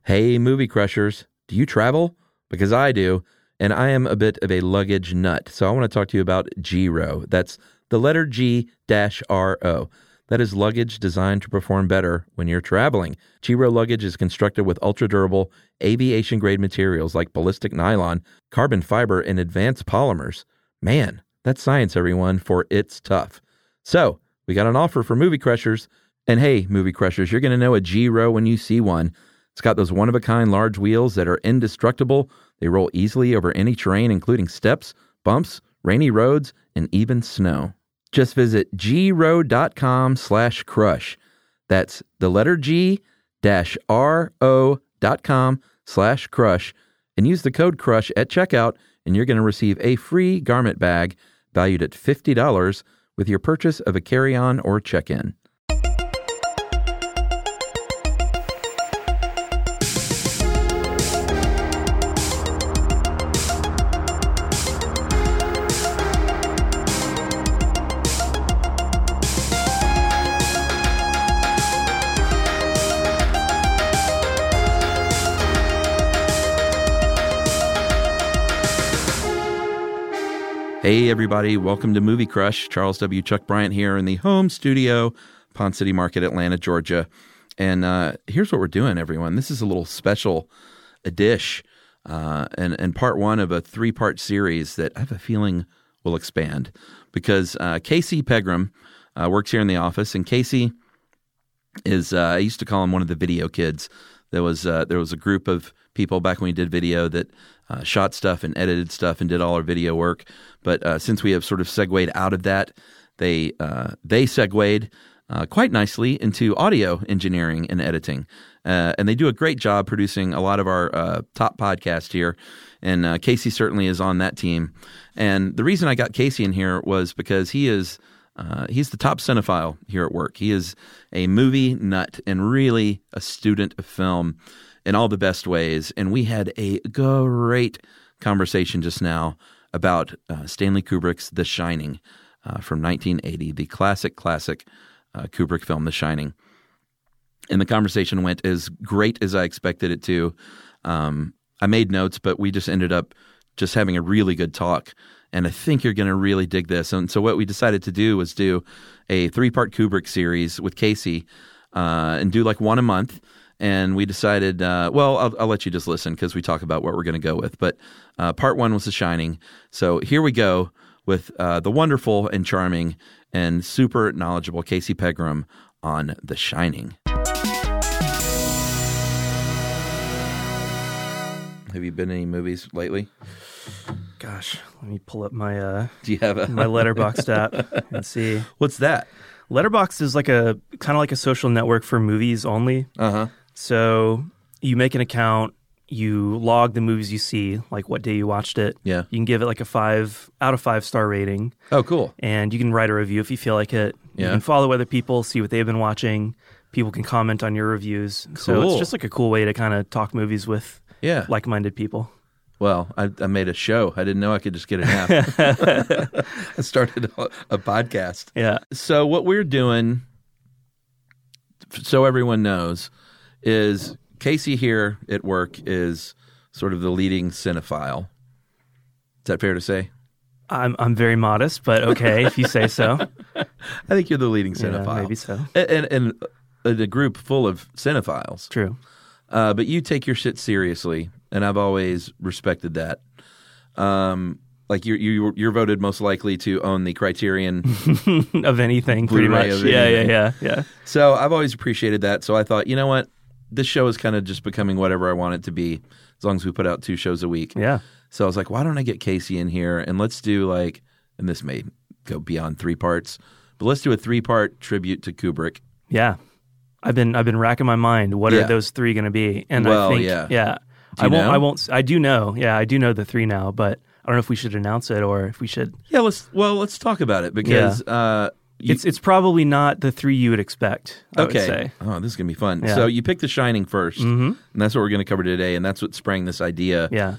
Hey, movie crushers, do you travel? Because I do, and I am a bit of a luggage nut. So I want to talk to you about Giro. That's the letter G-R-O. That is luggage designed to perform better when you're traveling. Giro luggage is constructed with ultra-durable, aviation-grade materials like ballistic nylon, carbon fiber, and advanced polymers. Man, that's science, everyone, for it's tough. So, we got an offer for movie crushers. And hey, movie crushers, you're going to know a Giro when you see one. It's got those one-of-a-kind large wheels that are indestructible. They roll easily over any terrain, including steps, bumps, rainy roads, and even snow. Just visit gro.com/crush. That's the letter G-RO.com/crush and use the code CRUSH at checkout, and you're going to receive a free garment bag valued at $50 with your purchase of a carry-on or check-in. Hey, everybody. Welcome to Movie Crush. Charles W. Chuck Bryant here in the home studio, Pond City Market, Atlanta, Georgia. And here's what we're doing, everyone. This is a little special dish and part one of a three-part series that I have a feeling will expand because Casey Pegram works here in the office. And Casey is, I used to call him one of the video kids. There was a group of people back when we did video that shot stuff and edited stuff and did all our video work. But since we have sort of segued out of that, they segued quite nicely into audio engineering and editing. And they do a great job producing a lot of our top podcasts here. And Casey certainly is on that team. And the reason I got Casey in here was because he's the top cinephile here at work. He is a movie nut and really a student of film in all the best ways. And we had a great conversation just now about Stanley Kubrick's The Shining from 1980, the classic Kubrick film, The Shining. And the conversation went as great as I expected it to. I made notes, but we just ended up just having a really good talk. And I think you're going to really dig this. And so what we decided to do was do a three-part Kubrick series with Casey and do like one a month. And we decided, I'll let you just listen because we talk about what we're going to go with. But part one was The Shining. So here we go with the wonderful and charming and super knowledgeable Casey Pegram on The Shining. Have you been in any movies lately? Gosh, let me pull up my Do you have my Letterboxd app and see. What's that? Letterboxd is like a kind of like a social network for movies only. Uh-huh. So you make an account, you log the movies you see, like what day you watched it. Yeah. You can give it like a 5 out of 5 star rating. Oh, cool. And you can write a review if you feel like it. Yeah. You can follow other people, see what they've been watching. People can comment on your reviews. Cool. So it's just like a cool way to kind of talk movies with like-minded people. Well, I made a show. I didn't know I could just get an app. I started a podcast. Yeah. So what we're doing, so everyone knows, is Casey here at work is sort of the leading cinephile. Is that fair to say? I'm very modest, but okay, if you say so. I think you're the leading cinephile. Yeah, maybe so. And a group full of cinephiles. True. But you take your shit seriously, and I've always respected that. Like you're voted most likely to own the Criterion of anything, pretty much. Yeah. So I've always appreciated that. So I thought, you know what, this show is kind of just becoming whatever I want it to be, as long as we put out 2 shows a week. Yeah. So I was like, why don't I get Casey in here and let's do and this may go beyond 3 parts, but let's do a 3-part tribute to Kubrick. Yeah. I've been racking my mind. What are those 3 going to be? And I think, I do know. Yeah, I do know the 3 now, but I don't know if we should announce it or if we should. Yeah, let's talk about it because it's probably not the 3 you would expect. I would say. Oh, this is gonna be fun. Yeah. So you picked The Shining first, and that's what we're going to cover today, and that's what sprang this idea. Yeah.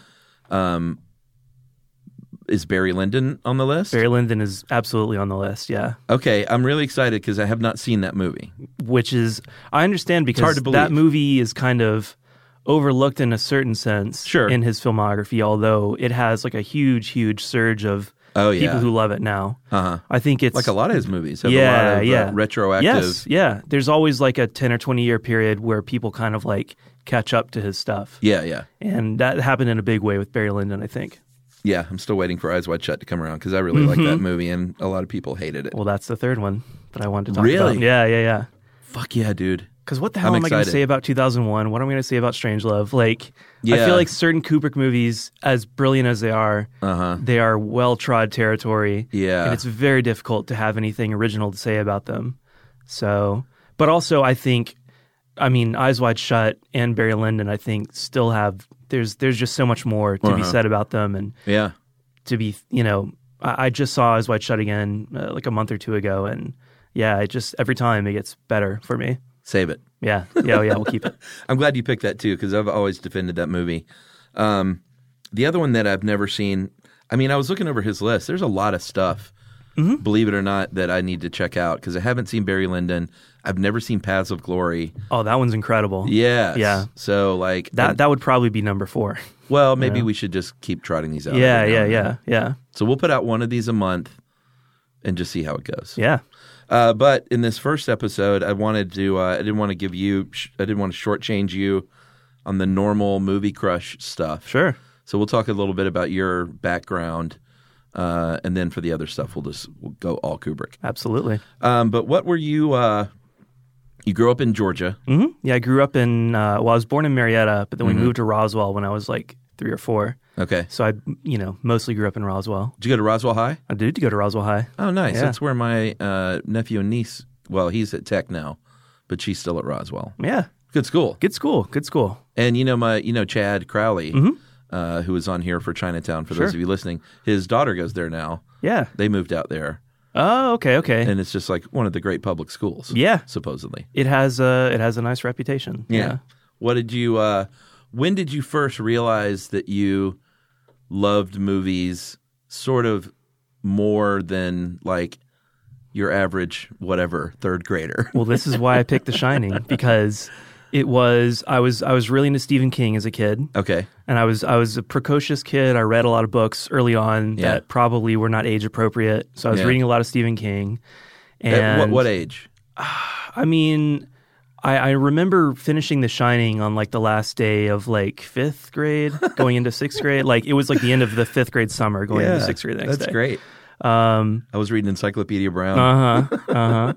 Is Barry Lyndon on the list? Barry Lyndon is absolutely on the list, yeah. Okay, I'm really excited because I have not seen that movie. Which is, I understand because hard to believe. that movie is kind of overlooked in a certain sense in his filmography, although it has like a huge surge of people who love it now. I think it's... Like a lot of his movies have a lot of retroactive... Yes, there's always like a 10 or 20 year period where people kind of like catch up to his stuff. Yeah. And that happened in a big way with Barry Lyndon, I think. Yeah, I'm still waiting for Eyes Wide Shut to come around because I really like that movie and a lot of people hated it. Well, that's the third one that I wanted to talk about. Really? Yeah. Fuck yeah, dude. Because what the hell am I going to say about 2001? What am I going to say about Strangelove? Like, I feel like certain Kubrick movies, as brilliant as they are well-trod territory. Yeah. And it's very difficult to have anything original to say about them. So, but also I think, Eyes Wide Shut and Barry Lyndon, I think, still have, there's just so much more to be said about them. And to be, I just saw Eyes Wide Shut again like a month or two ago. And every time it gets better for me. Save it. Yeah, we'll keep it. I'm glad you picked that too because I've always defended that movie. The other one that I've never seen, I was looking over his list. There's a lot of stuff, believe it or not, that I need to check out because I haven't seen Barry Lyndon. I've never seen Paths of Glory. Oh, that one's incredible. Yes. Yeah. So like... That would probably be number 4. Well, maybe we should just keep trotting these out. Yeah. So we'll put out one of these a month and just see how it goes. Yeah. But in this first episode, I wanted to. I didn't want to shortchange you on the normal Movie Crush stuff. Sure. So we'll talk a little bit about your background, and then for the other stuff, we'll go all Kubrick. Absolutely. But what were you? You grew up in Georgia. Mm-hmm. Yeah, I grew up in. I was born in Marietta, but then we moved to Roswell when I was like 3 or 4. Okay. So I, mostly grew up in Roswell. Did you go to Roswell High? I did go to Roswell High. Oh, nice. Yeah. That's where my nephew and niece, well, he's at Tech now, but she's still at Roswell. Yeah. Good school. Good school. And Chad Crowley, who was on here for Chinatown, for those of you listening, his daughter goes there now. Yeah. They moved out there. Oh, okay. And it's just like one of the great public schools. Yeah. Supposedly. It has a nice reputation. Yeah. What did you, when did you first realize that you loved movies sort of more than like your average, whatever, third grader? Well, this is why I picked The Shining because I was really into Stephen King as a kid. Okay. And I was a precocious kid. I read a lot of books early on that probably were not age appropriate. So I was reading a lot of Stephen King. And at what age? I remember finishing The Shining on like the last day of like 5th grade, going into 6th grade. Like it was like the end of the 5th grade summer, going into 6th grade the next day. That's great. I was reading Encyclopedia Brown.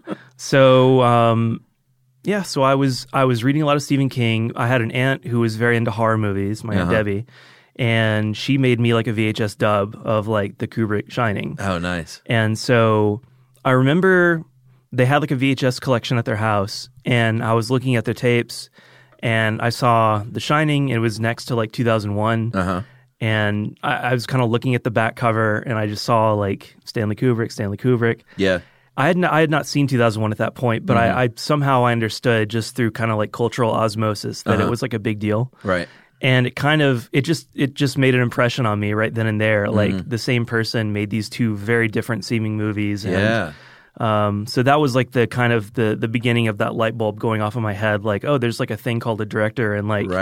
So so I was reading a lot of Stephen King. I had an aunt who was very into horror movies, my Aunt Debbie, and she made me like a VHS dub of like the Kubrick Shining. Oh, nice. And so I remember they had like a VHS collection at their house, and I was looking at their tapes, and I saw The Shining. It was next to like 2001. And I was kind of looking at the back cover, and I just saw like Stanley Kubrick. Yeah. I had not seen 2001 at that point, but I somehow I understood just through kind of like cultural osmosis that it was like a big deal. Right. And it just made an impression on me right then and there. Like the same person made these two very different seeming movies. And, so that was like the kind of the beginning of that light bulb going off in my head. Like, oh, there's like a thing called a director, and like,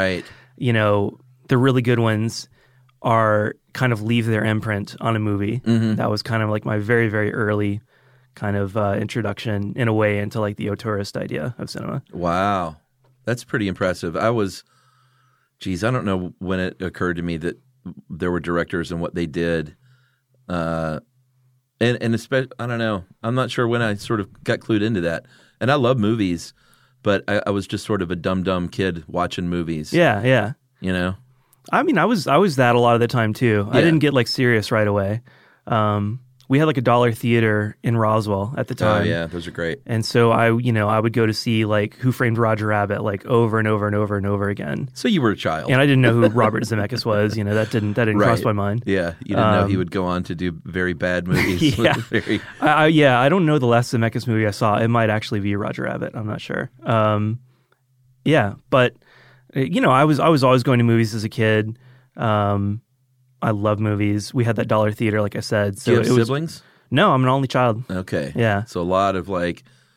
the really good ones are kind of leave their imprint on a movie. That was kind of like my very, very early kind of introduction in a way into like the auteurist idea of cinema. Wow. That's pretty impressive. I don't know when it occurred to me that there were directors and what they did. And especially, I don't know. I'm not sure when I sort of got clued into that. And I love movies, but I was just sort of a dumb kid watching movies. Yeah. I was that a lot of the time too. I didn't get like serious right away. We had like a dollar theater in Roswell at the time. Oh yeah, those are great. And so I would go to see like Who Framed Roger Rabbit like over and over and over and over again. So you were a child, and I didn't know who Robert Zemeckis was. That didn't cross my mind. Yeah, you didn't know he would go on to do very bad movies. I don't know the last Zemeckis movie I saw. It might actually be Roger Rabbit. I'm not sure. But I was always going to movies as a kid. I love movies. We had that dollar theater, like I said. So do you have siblings? No, I'm an only child. Okay. Yeah. So a lot of like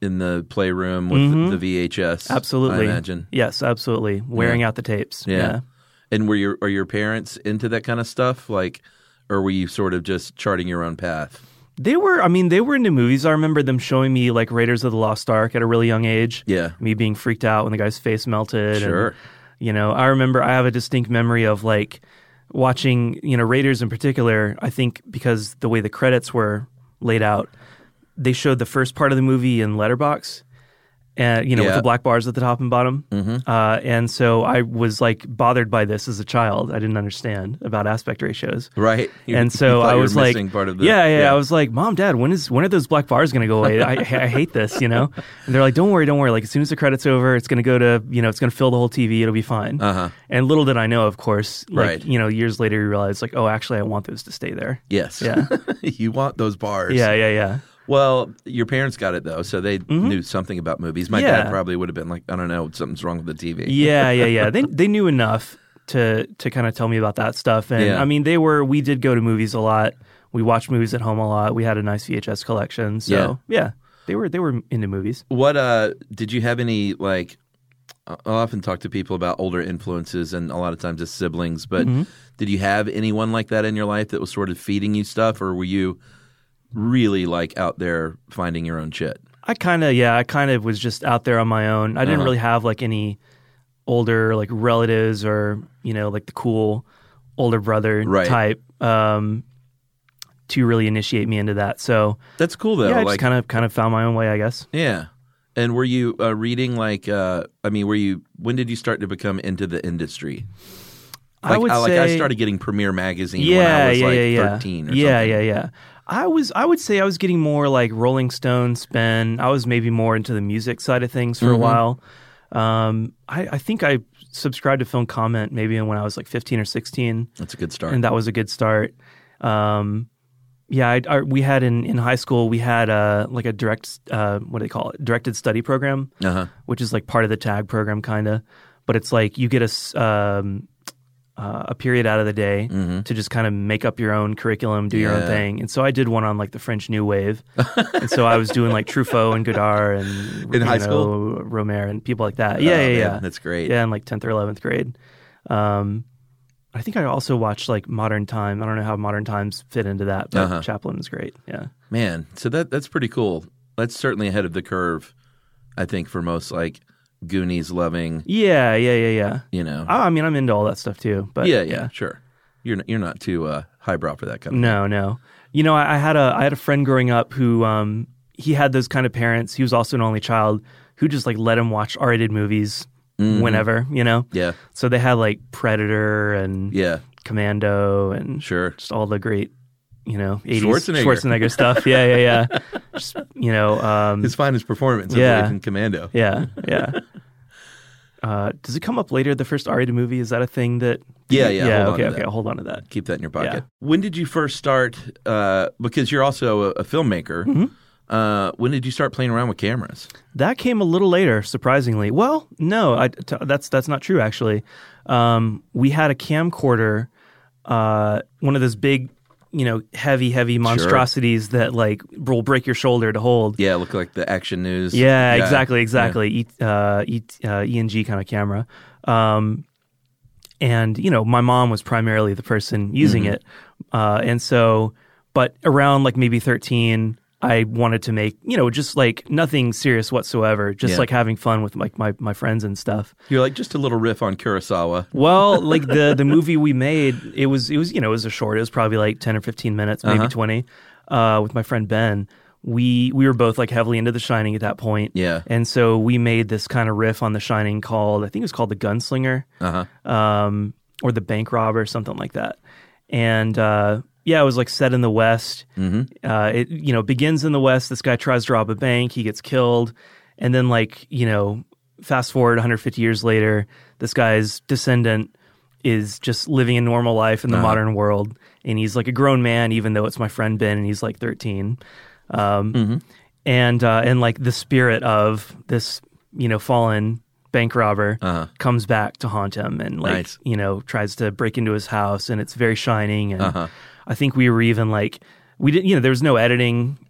in the playroom with the VHS. Absolutely. I imagine. Yes, absolutely. Wearing out the tapes. Yeah. And are your parents into that kind of stuff? Like, or were you sort of just charting your own path? They were into movies. I remember them showing me like Raiders of the Lost Ark at a really young age. Yeah. Me being freaked out when the guy's face melted. Sure. And, I remember I have a distinct memory of like watching, Raiders in particular, I think because the way the credits were laid out, they showed the first part of the movie in letterbox. And with the black bars at the top and bottom, and so I was like bothered by this as a child. I didn't understand about aspect ratios, right? And so I was like, part of the, I was like, Mom, Dad, when are those black bars going to go away? I hate this, And they're like, don't worry. Like as soon as the credits over, it's going to go to, it's going to fill the whole TV. It'll be fine. And little did I know, of course, like years later, you realize like, oh, actually, I want those to stay there. Yes, yeah, you want those bars. Yeah. Well, your parents got it, though, so they knew something about movies. My dad probably would have been like, I don't know, something's wrong with the TV. Yeah. They knew enough to kind of tell me about that stuff. And, we did go to movies a lot. We watched movies at home a lot. We had a nice VHS collection. So, they were into movies. What, did you have any, like, I'll often talk to people about older influences and a lot of times as siblings, but did you have anyone like that in your life that was sort of feeding you stuff, or were you really like out there finding your own shit? I kind of was just out there on my own. I didn't really have like any older like relatives or, like the cool older brother type to really initiate me into that. So that's cool though. Yeah, I just kind of found my own way, I guess. Yeah. And were you reading like, when did you start to become into the industry? I started getting Premiere Magazine when I was 13 or something. Yeah. I would say I was getting more like Rolling Stone, Spin. I was maybe more into the music side of things for a while. I think I subscribed to Film Comment maybe when I was like 15 or 16. That's a good start. And that was a good start. We had in high school, we had like a directed study program, which is like part of the TAG program kind of. But it's like you get a period out of the day to just kind of make up your own curriculum, do your own thing. And so I did one on like the French New Wave. And so I was doing like Truffaut and Godard and in high school, Romer and people like that. Yeah. That's great. Yeah, in like 10th or 11th grade. I think I also watched like Modern Time. I don't know how Modern Times fit into that, but Chaplin was great. Yeah. Man, so that's pretty cool. That's certainly ahead of the curve, I think, for most like Goonies loving. Yeah. I'm into all that stuff too. But yeah, sure. You're not too highbrow for that kind of thing. No. I had a friend growing up who he had those kind of parents. He was also an only child who just like let him watch R-rated movies whenever. Yeah. So they had like Predator and Commando and just all the great 80s Schwarzenegger stuff. Yeah. Just, his finest performance in Commando. Yeah. Does it come up later, the first R-rated movie? Is that a thing that... Yeah. Okay, I'll hold on to that. Keep that in your pocket. Yeah. When did you first start, because you're also a filmmaker, when did you start playing around with cameras? That came a little later, surprisingly. Well, no, that's not true, actually. We had a camcorder, one of those big... heavy monstrosities that like will break your shoulder to hold. Yeah, look like the Action News. Yeah. Exactly. E&G kind of camera. And my mom was primarily the person using it. And so, but around like maybe 13, I wanted to make, just like nothing serious whatsoever, just like having fun with like my friends and stuff. You're like just a little riff on Kurosawa. Well, like the movie we made, it was a short. It was probably like 10 or 15 minutes, maybe 20. With my friend Ben, we were both like heavily into The Shining at that point. Yeah, and so we made this kind of riff on The Shining called, I think it was called The Gunslinger, or The Bank Robber, something like that, and. Yeah, it was like set in the West. It begins in the West. This guy tries to rob a bank. He gets killed. And then fast forward 150 years later, this guy's descendant is just living a normal life in the modern world. And he's like a grown man, even though it's my friend Ben and he's like 13. And like the spirit of this, fallen bank robber comes back to haunt him and tries to break into his house. And it's very shining. And I think we were even like, we didn't, there was no editing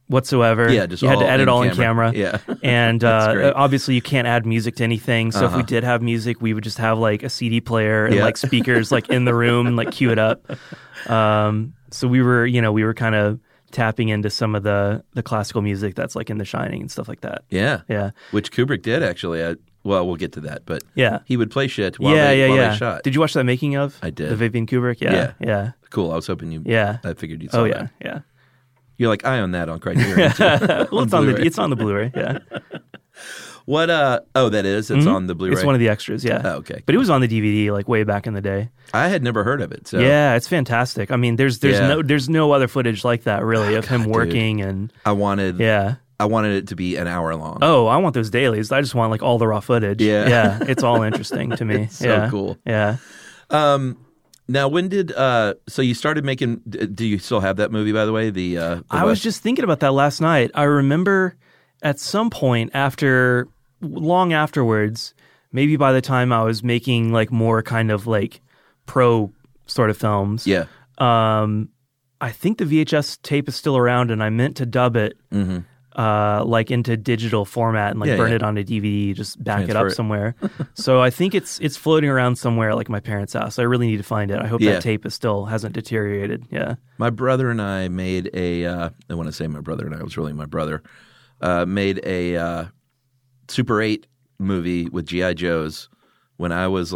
whatsoever. Yeah, just you had to edit all in camera. camera. Yeah. And obviously you can't add music to anything. So if we did have music, we would just have like a CD player and like speakers like in the room and like cue it up. So we were kind of tapping into some of the classical music that's like in The Shining and stuff like that. Yeah. Yeah. Which Kubrick did actually. Well, we'll get to that, but he would play shit while they shot. Did you watch that making of? I did. The Vivian Kubrick? Yeah. Cool. I was hoping you. Yeah. I figured you'd saw that. Yeah. You're like, I own that on Criterion. Well, it's on the Blu-ray. Yeah. What? That is. It's on the Blu-ray. It's one of the extras. Yeah. Oh, okay. But it was on the DVD like way back in the day. I had never heard of it. So yeah, it's fantastic. I mean, there's no other footage like that really of him working and. I wanted it to be an hour long. Oh, I want those dailies. I just want like all the raw footage. Yeah. It's all interesting to me. It's so cool. Yeah. Now, when did so you started making? Do you still have that movie, by the way? I was just thinking about that last night. I remember at some point long afterwards, maybe by the time I was making like more kind of like pro sort of films. Yeah. I think the VHS tape is still around, and I meant to dub it. Mm-hmm. Like into digital format and like burn it on a DVD, just back it up somewhere. So I think it's floating around somewhere at like my parents' house. I really need to find it. I hope that tape hasn't deteriorated. Yeah. My brother and I made I want to say my brother and I, it was really my brother, made a Super 8 movie with G.I. Joes when I was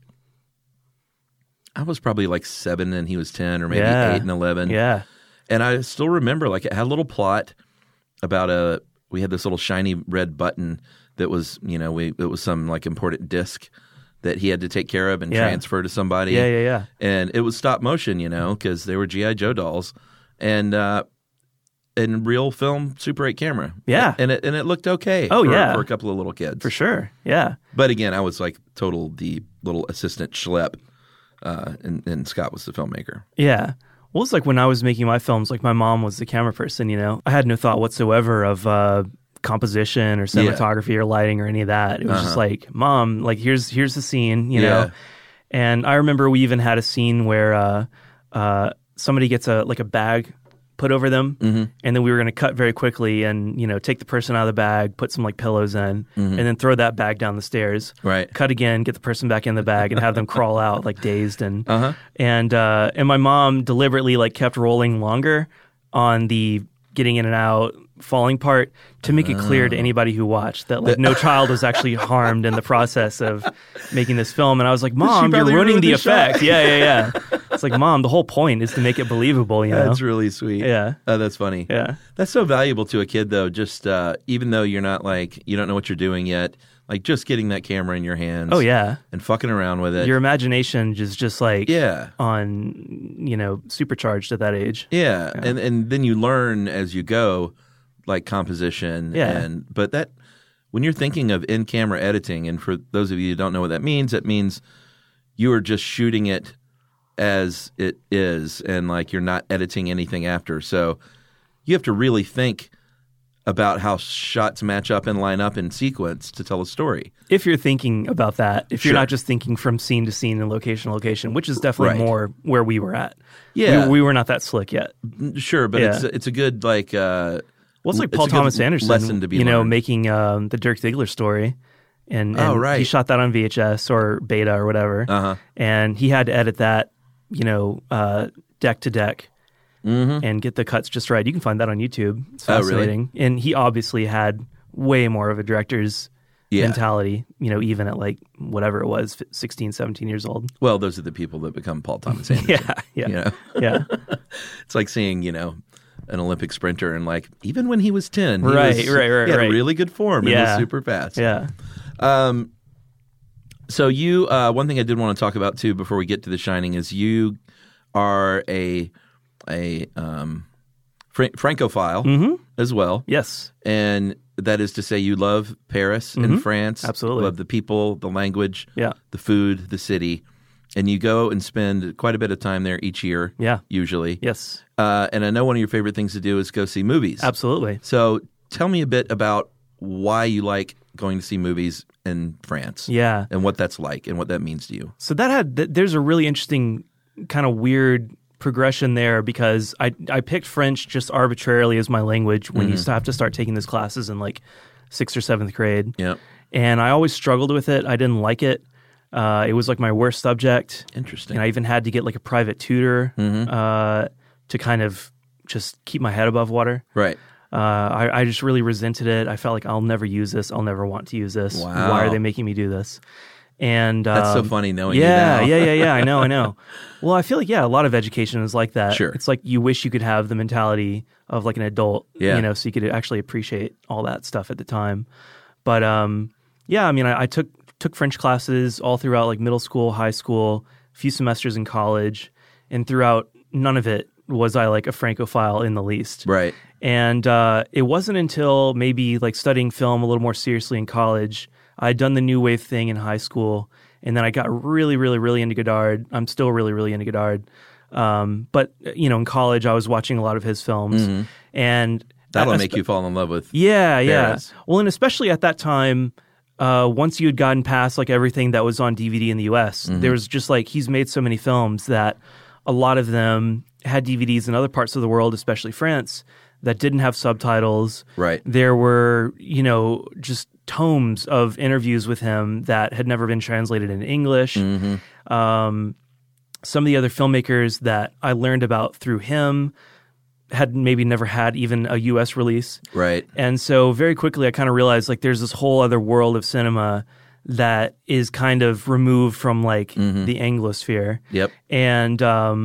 probably like 7 and he was 10 or maybe 8 and 11. Yeah. And I still remember like it had a little plot about we had this little shiny red button that was, it was some like important disc that he had to take care of and transfer to somebody. Yeah. And it was stop motion, because they were G.I. Joe dolls and real film Super 8 camera. Yeah. And it looked okay for a couple of little kids. For sure. Yeah. But again, I was like the little assistant schlep and Scott was the filmmaker. Yeah. Well, it's like when I was making my films, like my mom was the camera person, I had no thought whatsoever of composition or cinematography or lighting or any of that. It was just like, Mom, like here's the scene, you know. And I remember we even had a scene where somebody gets a bag put over them, and then we were going to cut very quickly and, take the person out of the bag, put some like pillows in, and then throw that bag down the stairs. Right. Cut again, get the person back in the bag, and have them crawl out like dazed and my mom deliberately like kept rolling longer on the getting in and out, falling part to make it clear to anybody who watched that like no child was actually harmed in the process of making this film. And I was like, Mom, you're ruining the effect. Yeah. It's like, Mom, the whole point is to make it believable, That's really sweet. Yeah. Oh, that's funny. Yeah. That's so valuable to a kid though, just even though you're not like, you don't know what you're doing yet, like just getting that camera in your hands. Oh, yeah. And fucking around with it. Your imagination is just like on, supercharged at that age. Yeah. And then you learn as you go, like composition. Yeah. But that when you're thinking of in-camera editing, and for those of you who don't know what that means you are just shooting it as it is, and like you're not editing anything after. So you have to really think about how shots match up and line up in sequence to tell a story. If you're thinking about that, if you're not just thinking from scene to scene and location to location, which is definitely more where we were at. Yeah. We were not that slick yet. Sure, but it's a good like well, it's like Paul Thomas Anderson lesson to be learned. Making the Dirk Diggler story. And he shot that on VHS or Beta or whatever. And he had to edit that, deck to deck. And get the cuts just right. You can find that on YouTube. It's fascinating. Oh, really? And he obviously had way more of a director's mentality, even at like whatever it was, 16, 17 years old. Well, those are the people that become Paul Thomas Anderson. Yeah. It's like seeing, an Olympic sprinter and like, even when he was 10, he had really good form and was super fast. Yeah. So you, one thing I did want to talk about too before we get to The Shining is you are a Francophile as well. Yes. And that is to say you love Paris and France. Absolutely. Love the people, the language, the food, the city. And you go and spend quite a bit of time there each year, usually. Yes. And I know one of your favorite things to do is go see movies. Absolutely. So tell me a bit about why you like going to see movies in France. And what that's like and what that means to you. So there's a really interesting kind of weird progression there because I picked French just arbitrarily as my language when you have to start taking these classes in like 6th or 7th grade. Yep. And I always struggled with it. I didn't like it. It was like my worst subject. Interesting. And I even had to get like a private tutor to kind of just keep my head above water. Right. I just really resented it. I felt like I'll never use this. I'll never want to use this. Wow. Why are they making me do this? And that's so funny knowing you now. Yeah. I know. Well, I feel like, a lot of education is like that. Sure. It's like you wish you could have the mentality of like an adult, so you could actually appreciate all that stuff at the time. But I took French classes all throughout like middle school, high school, a few semesters in college, and throughout none of it was I like a Francophile in the least. Right. And it wasn't until maybe like studying film a little more seriously in college. I'd done the new wave thing in high school, and then I got really, really, really into Godard. I'm still really, really into Godard. But in college, I was watching a lot of his films, and that'll make you fall in love with. Yeah. Well, and especially at that time, once you had gotten past like everything that was on DVD in the U.S., there was just like he's made so many films that a lot of them had DVDs in other parts of the world, especially France, that didn't have subtitles. Right. There were, just tomes of interviews with him that had never been translated into English. Some of the other filmmakers that I learned about through him had maybe never had even a U.S. release. Right. And so very quickly I kind of realized like there's this whole other world of cinema that is kind of removed from like the Anglosphere. Yep. And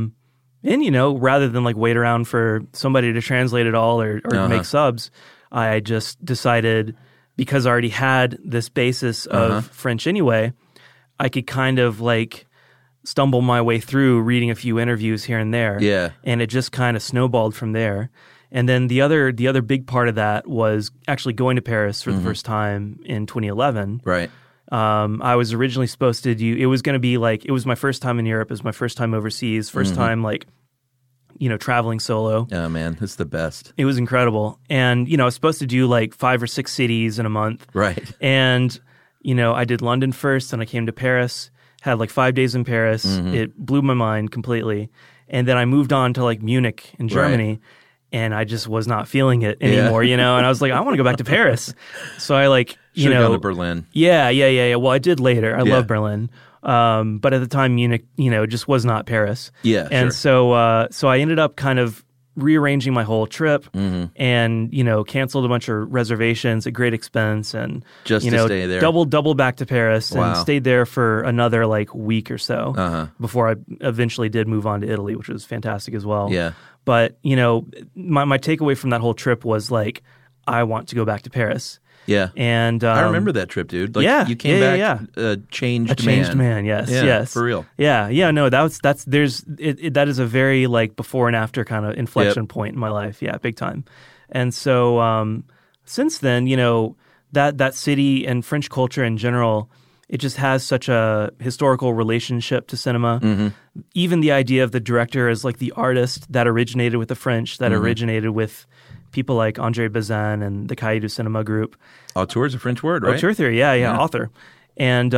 rather than like wait around for somebody to translate it all or make subs, I just decided, because I already had this basis of French anyway, I could kind of like stumble my way through reading a few interviews here and there. Yeah. And it just kind of snowballed from there. And then the other big part of that was actually going to Paris for the first time in 2011. Right. I was originally supposed to do, it was going to be like, it was my first time in Europe, it was my first time overseas, first time like, traveling solo. Oh man, it's the best. It was incredible. And, I was supposed to do like 5 or 6 cities in a month. Right. And, I did London first, and I came to Paris, had like 5 days in Paris. It blew my mind completely. And then I moved on to like Munich in Germany. Right. And I just was not feeling it anymore, and I was like, I want to go back to Paris. So I Should've gone to Berlin. Yeah. Well, I did later. I love Berlin. But at the time, Munich, just was not Paris. Yeah. And so I ended up kind of rearranging my whole trip and, canceled a bunch of reservations at great expense and, just to stay there. Double back to Paris and stayed there for another like week or so before I eventually did move on to Italy, which was fantastic as well. Yeah. But, my takeaway from that whole trip was like, I want to go back to Paris. Yeah. And I remember that trip, dude. Like, you came back a changed man. A changed man, yes. For real. Yeah, no, that is a very like before and after kind of inflection point in my life. Yeah, big time. And so since then, that city and French culture in general, it just has such a historical relationship to cinema. Even the idea of the director as like the artist that originated with the French, that originated with people like Andre Bazin and the Cahiers du Cinema group. Auteur is a French word, right? Auteur theory, yeah, author. And,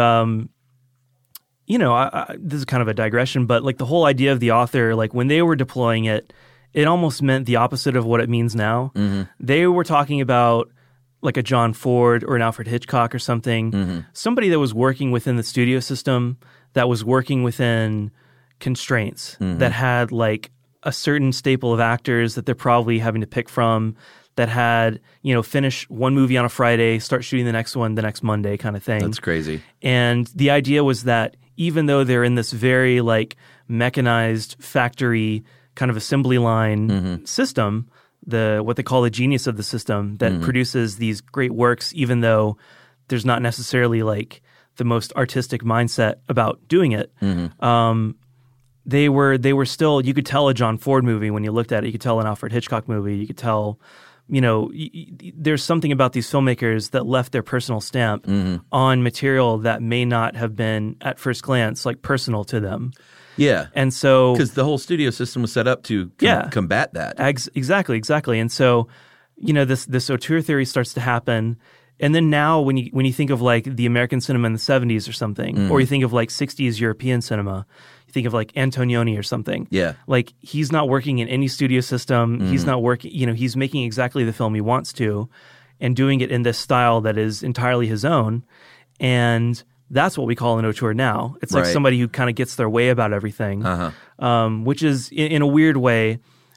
this is kind of a digression, but like the whole idea of the author, like when they were deploying it, it almost meant the opposite of what it means now. They were talking about like a John Ford or an Alfred Hitchcock or something, somebody that was working within the studio system, that was working within constraints, that had like a certain staple of actors that they're probably having to pick from, that had, finish one movie on a Friday, start shooting the next one the next Monday kind of thing. That's crazy. And the idea was that even though they're in this very like mechanized factory kind of assembly line system, what they call the genius of the system that produces these great works, even though there's not necessarily like the most artistic mindset about doing it. They were still, you could tell a John Ford movie when you looked at it. You could tell an Alfred Hitchcock movie. You could tell, there's something about these filmmakers that left their personal stamp on material that may not have been at first glance like personal to them. Yeah. And so, because the whole studio system was set up to combat that. Exactly. And so, this auteur theory starts to happen. And then now when you think of like the American cinema in the 70s or something, or you think of like 60s European cinema, think of like Antonioni or something. Yeah. Like he's not working in any studio system. He's not working, he's making exactly the film he wants to and doing it in this style that is entirely his own. And that's what we call an auteur now. It's like somebody who kind of gets their way about everything, which is in a weird way.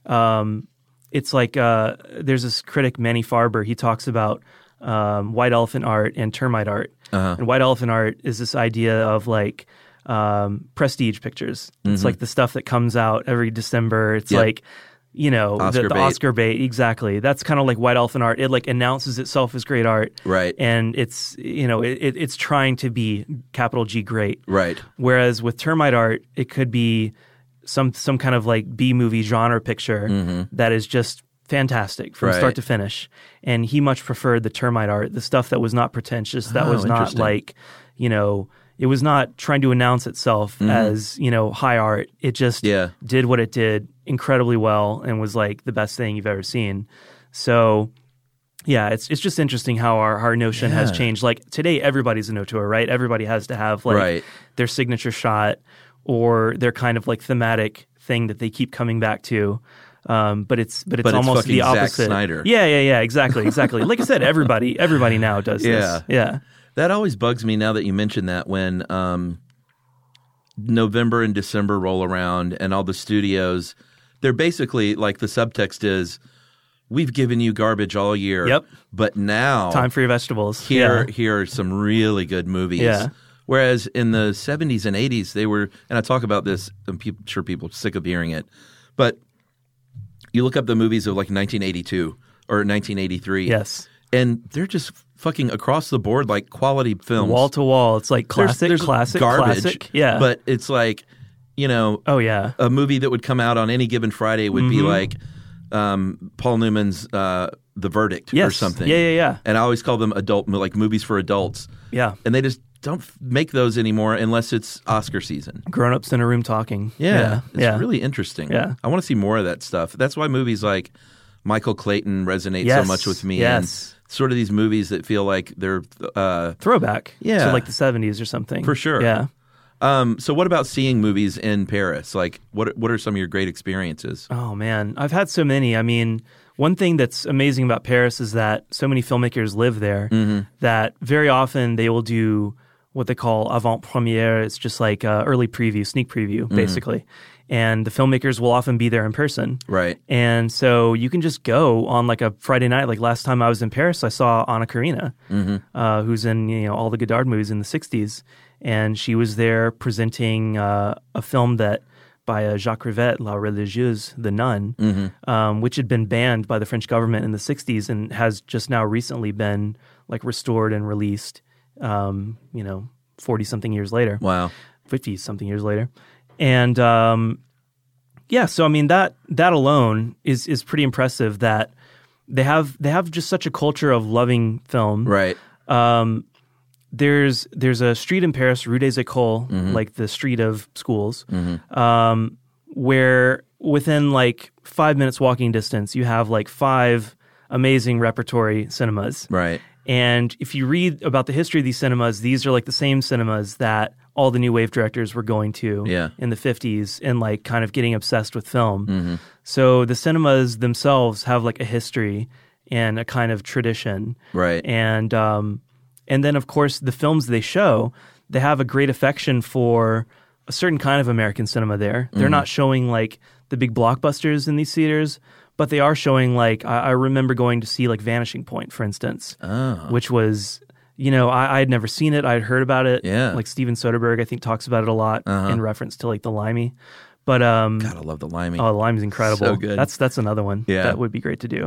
It's like there's this critic, Manny Farber. He talks about white elephant art and termite art. And white elephant art is this idea of like prestige pictures. It's like the stuff that comes out every December. It's like, the Oscar bait. Exactly. That's kind of like white elephant art. It like announces itself as great art. Right. And it's, it's trying to be capital G great. Right. Whereas with termite art, it could be some kind of like B-movie genre picture that is just fantastic from start to finish. And he much preferred the termite art, the stuff that was not pretentious, that was not like, it was not trying to announce itself as, high art. It just did what it did incredibly well and was like the best thing you've ever seen. So, yeah, it's just interesting how our notion has changed. Like today, everybody's an auteur, right? Everybody has to have like their signature shot or their kind of like thematic thing that they keep coming back to. But it's almost the opposite. Zack Snyder. Yeah, exactly. Like I said, everybody now does this. Yeah. That always bugs me now that you mention that when November and December roll around and all the studios, they're basically like the subtext is, we've given you garbage all year, but now time for your vegetables. Here are some really good movies. Yeah. Whereas in the 70s and 80s, they were, and I talk about this, I'm sure people are sick of hearing it, but you look up the movies of like 1982 or 1983. Yes. And they're just fucking across the board like quality films. Wall to wall. It's like classic, there's classic, garbage, classic. Yeah. But it's like, a movie that would come out on any given Friday would be like Paul Newman's The Verdict or something. Yeah. And I always call them like movies for adults. Yeah. And they just don't make those anymore unless it's Oscar season. Grown-ups in a room talking. Yeah. It's really interesting. Yeah. I want to see more of that stuff. That's why movies like Michael Clayton resonate so much with me. Yes. And sort of these movies that feel like they're throwback. Yeah. To like the 70s or something. For sure. Yeah. So what about seeing movies in Paris? Like what are some of your great experiences? Oh man, I've had so many. I mean, one thing that's amazing about Paris is that so many filmmakers live there that very often they will do what they call avant-premiere. It's just like early preview, sneak preview, basically. And the filmmakers will often be there in person. Right. And so you can just go on like a Friday night. Like last time I was in Paris, I saw Anna Karina, who's in all the Godard movies in the 60s. And she was there presenting a film by Jacques Rivette, La Religieuse, The Nun, which had been banned by the French government in the 60s and has just now recently been like restored and released 40-something years later. Wow. 50-something years later. And so I mean that alone is pretty impressive that they have just such a culture of loving film. Right. There's a street in Paris, Rue des Écoles, like the street of schools, where within like 5 minutes walking distance, you have like 5 amazing repertory cinemas. Right. And if you read about the history of these cinemas, these are like the same cinemas that all the new wave directors were going to in the 50s and like kind of getting obsessed with film. So the cinemas themselves have like a history and a kind of tradition. Right. And then, of course, the films they show, they have a great affection for a certain kind of American cinema there. They're not showing like the big blockbusters in these theaters, but they are showing like, I remember going to see like Vanishing Point, for instance, which was, I had never seen it. I had heard about it. Yeah. Like Steven Soderbergh, I think, talks about it a lot in reference to like the Limey. But God, I love the Limey. Oh, the Limey's incredible. So good. That's another one. Yeah. That would be great to do.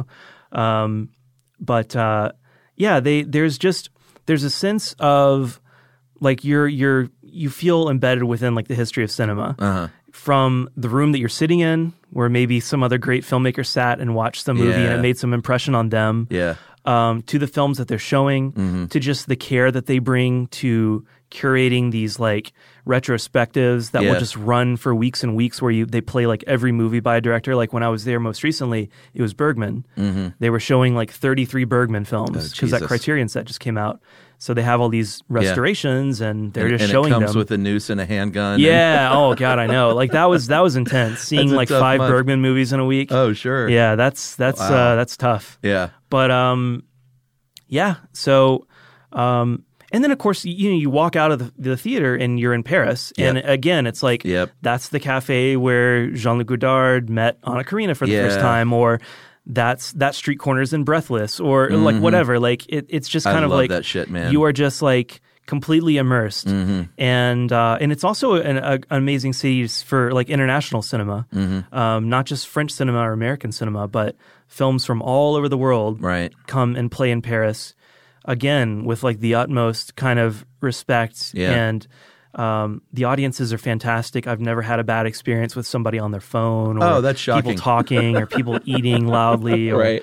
There's a sense of like you feel embedded within like the history of cinema from the room that you're sitting in, where maybe some other great filmmaker sat and watched the movie and it made some impression on them. Yeah. To the films that they're showing, to just the care that they bring to curating these like retrospectives that will just run for weeks and weeks where they play like every movie by a director. Like when I was there most recently, it was Bergman. Mm-hmm. They were showing like 33 Bergman films because that Criterion set just came out. So they have all these restorations and they're just showing them. And it comes with a noose and a handgun. Yeah. Oh God, I know. Like that was intense. Seeing like 5 Bergman movies in a week. Oh sure. Yeah, that's tough. Yeah. But yeah. So and then of course you walk out of the theater and you're in Paris, and again it's like that's the cafe where Jean-Luc Godard met Anna Karina for the first time, or that street corner's in Breathless, or like whatever. Like it's just kind of like that shit, man. You are just like completely immersed, and it's also an amazing city for like international cinema, not just French cinema or American cinema, but films from all over the world come and play in Paris. Again, with like the utmost kind of respect, and the audiences are fantastic. I've never had a bad experience with somebody on their phone, or that's shocking. People talking, or people eating loudly. Or,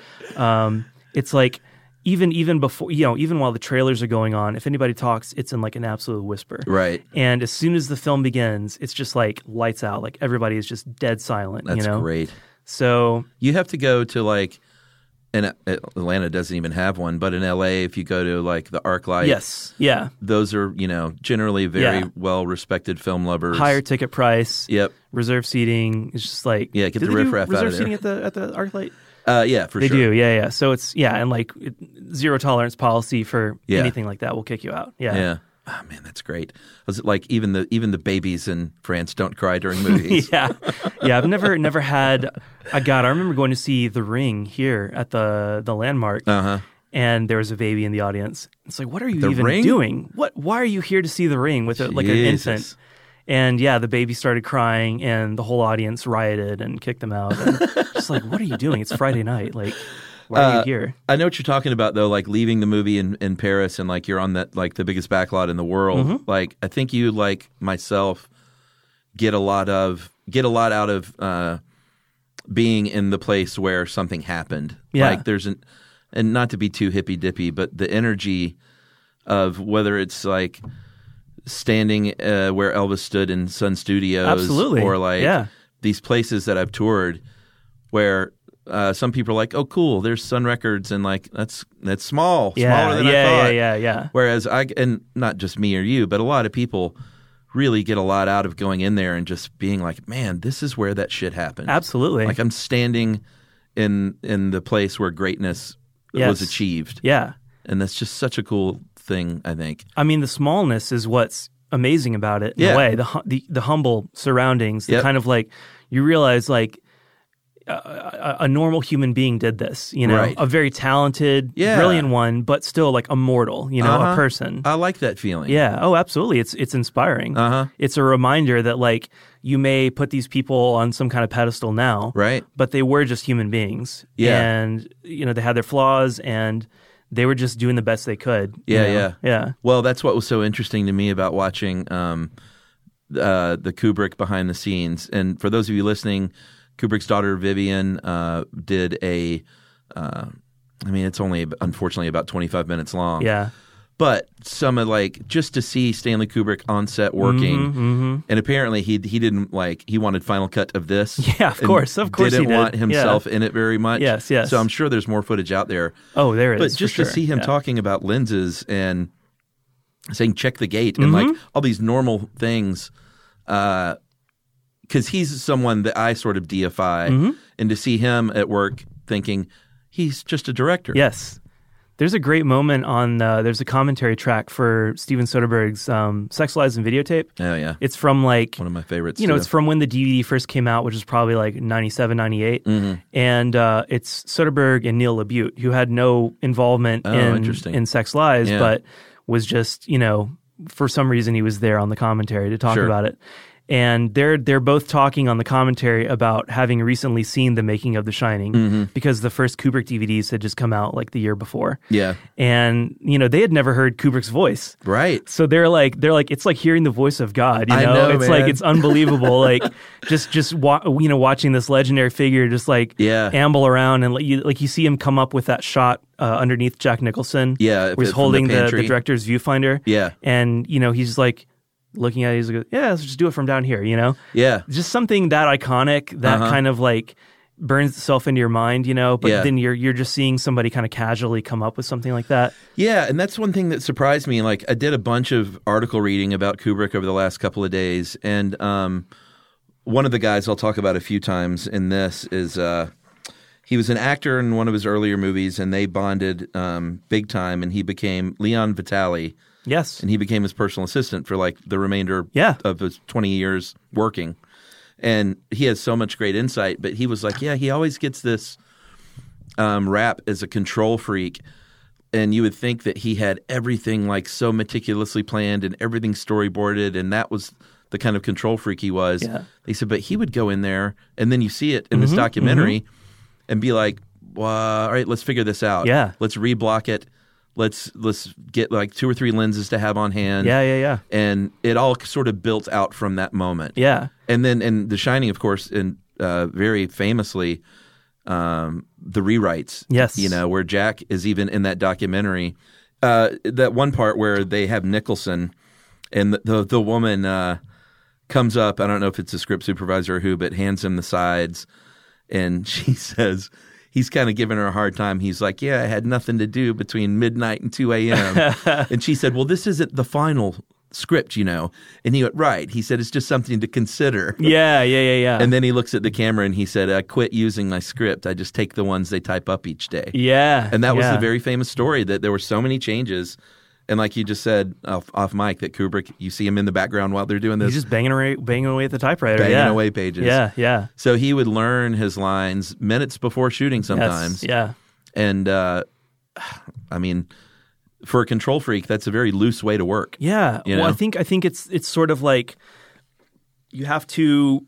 it's like even before, even while the trailers are going on, if anybody talks, it's in like an absolute whisper. Right. And as soon as the film begins, it's just like lights out. Like everybody is just dead silent. That's great. So you have to go to like. And Atlanta doesn't even have one, but in LA, if you go to like the ArcLight, those are generally very well respected film lovers. Higher ticket price, yep. Reserve seating. It's just like get the riffraff out of there. Reserve seating at the ArcLight. Yeah, for sure. They do, yeah. So it's and like zero tolerance policy for anything like that will kick you out. Yeah. Oh man, that's great. Was it like even the babies in France don't cry during movies? yeah. I've never had. I remember going to see The Ring here at the Landmark, and there was a baby in the audience. It's like, what are you even doing? Why are you here to see The Ring with like an infant? And the baby started crying, and the whole audience rioted and kicked them out. And just like, what are you doing? It's Friday night, like. Why are you here? I know what you're talking about, though, like leaving the movie in Paris and like you're on that like the biggest backlot in the world. Mm-hmm. Like I think you, like myself, get a lot out of being in the place where something happened. Yeah. Like and not to be too hippy dippy, but the energy of whether it's like standing where Elvis stood in Sun Studios, absolutely, or like these places that I've toured where. Some people are like, "Oh, cool! There's Sun Records," and like that's smaller than I thought. Yeah. Whereas and not just me or you, but a lot of people really get a lot out of going in there and just being like, "Man, this is where that shit happened." Absolutely. Like I'm standing in the place where greatness was achieved. Yeah, and that's just such a cool thing. I think. I mean, the smallness is what's amazing about it. In a way, the humble surroundings, the kind of like you realize like. A normal human being did this, a very talented, brilliant one, but still like a mortal, a person. I like that feeling. Yeah. Oh, absolutely. It's inspiring. It's a reminder that like you may put these people on some kind of pedestal now, right? But they were just human beings. Yeah. And, they had their flaws and they were just doing the best they could. Yeah. Well, that's what was so interesting to me about watching the Kubrick behind the scenes. And for those of you listening, Kubrick's daughter Vivian did it's only unfortunately about 25 minutes long. Yeah. But some of like just to see Stanley Kubrick on set working, and apparently he didn't he wanted final cut of this. Yeah, of course didn't want himself in it very much. Yes. So I'm sure there's more footage out there. Oh, there is. But just to see him talking about lenses and saying check the gate and like all these normal things. Because he's someone that I sort of deify, and to see him at work thinking he's just a director. Yes. There's a great moment on, there's a commentary track for Steven Soderbergh's Sex, Lies, and Videotape. Oh, yeah. It's from like... one of my favorites, it's from when the DVD first came out, which was probably like 97, 98. And it's Soderbergh and Neil LaBute, who had no involvement in Sex, Lies, but was just, for some reason he was there on the commentary to talk about it. And they're both talking on the commentary about having recently seen the making of The Shining because the first Kubrick DVDs had just come out like the year before. Yeah. And they had never heard Kubrick's voice. Right. So they're like it's like hearing the voice of God, I know, it's man. like it's unbelievable like just watching this legendary figure just like amble around and you see him come up with that shot underneath Jack Nicholson. Yeah. Where he's holding the director's viewfinder. Yeah. And he's like looking at it, he's like, yeah, let's just do it from down here, you know? Yeah. Just something that iconic that kind of like burns itself into your mind, you know, but then you're just seeing somebody kind of casually come up with something like that. Yeah, and that's one thing that surprised me. Like, I did a bunch of article reading about Kubrick over the last couple of days, and one of the guys I'll talk about a few times in this is he was an actor in one of his earlier movies, and they bonded big time, and he became Leon Vitali. Yes. And he became his personal assistant for like the remainder of his 20 years working. And he has so much great insight, but he was like, yeah, he always gets this rap as a control freak. And you would think that he had everything like so meticulously planned and everything storyboarded, and that was the kind of control freak he was. Yeah. They said, but he would go in there, and then you see it in this documentary and be like, well, all right, let's figure this out. Yeah. Let's reblock it. Let's get like 2 or 3 lenses to have on hand. Yeah. And it all sort of built out from that moment. Yeah. And then in The Shining, of course, and very famously, the rewrites. Yes. You know, where Jack is even in that documentary. That one part where they have Nicholson and the woman comes up, I don't know if it's a script supervisor or who, but hands him the sides. And she says, he's kind of giving her a hard time. He's like, yeah, I had nothing to do between midnight and 2 a.m. And she said, well, this isn't the final script, you know. And he went, right. He said, it's just something to consider. Yeah. And then he looks at the camera and he said, I quit using my script. I just take the ones they type up each day. Yeah. And that was the very famous story, that there were so many changes. And like you just said off mic, that Kubrick, you see him in the background while they're doing this. He's just banging away at the typewriter. Banging away pages. Yeah. So he would learn his lines minutes before shooting sometimes. Yes. Yeah. And, I mean, for a control freak, that's a very loose way to work. Yeah. You know? Well, I think it's sort of like you have to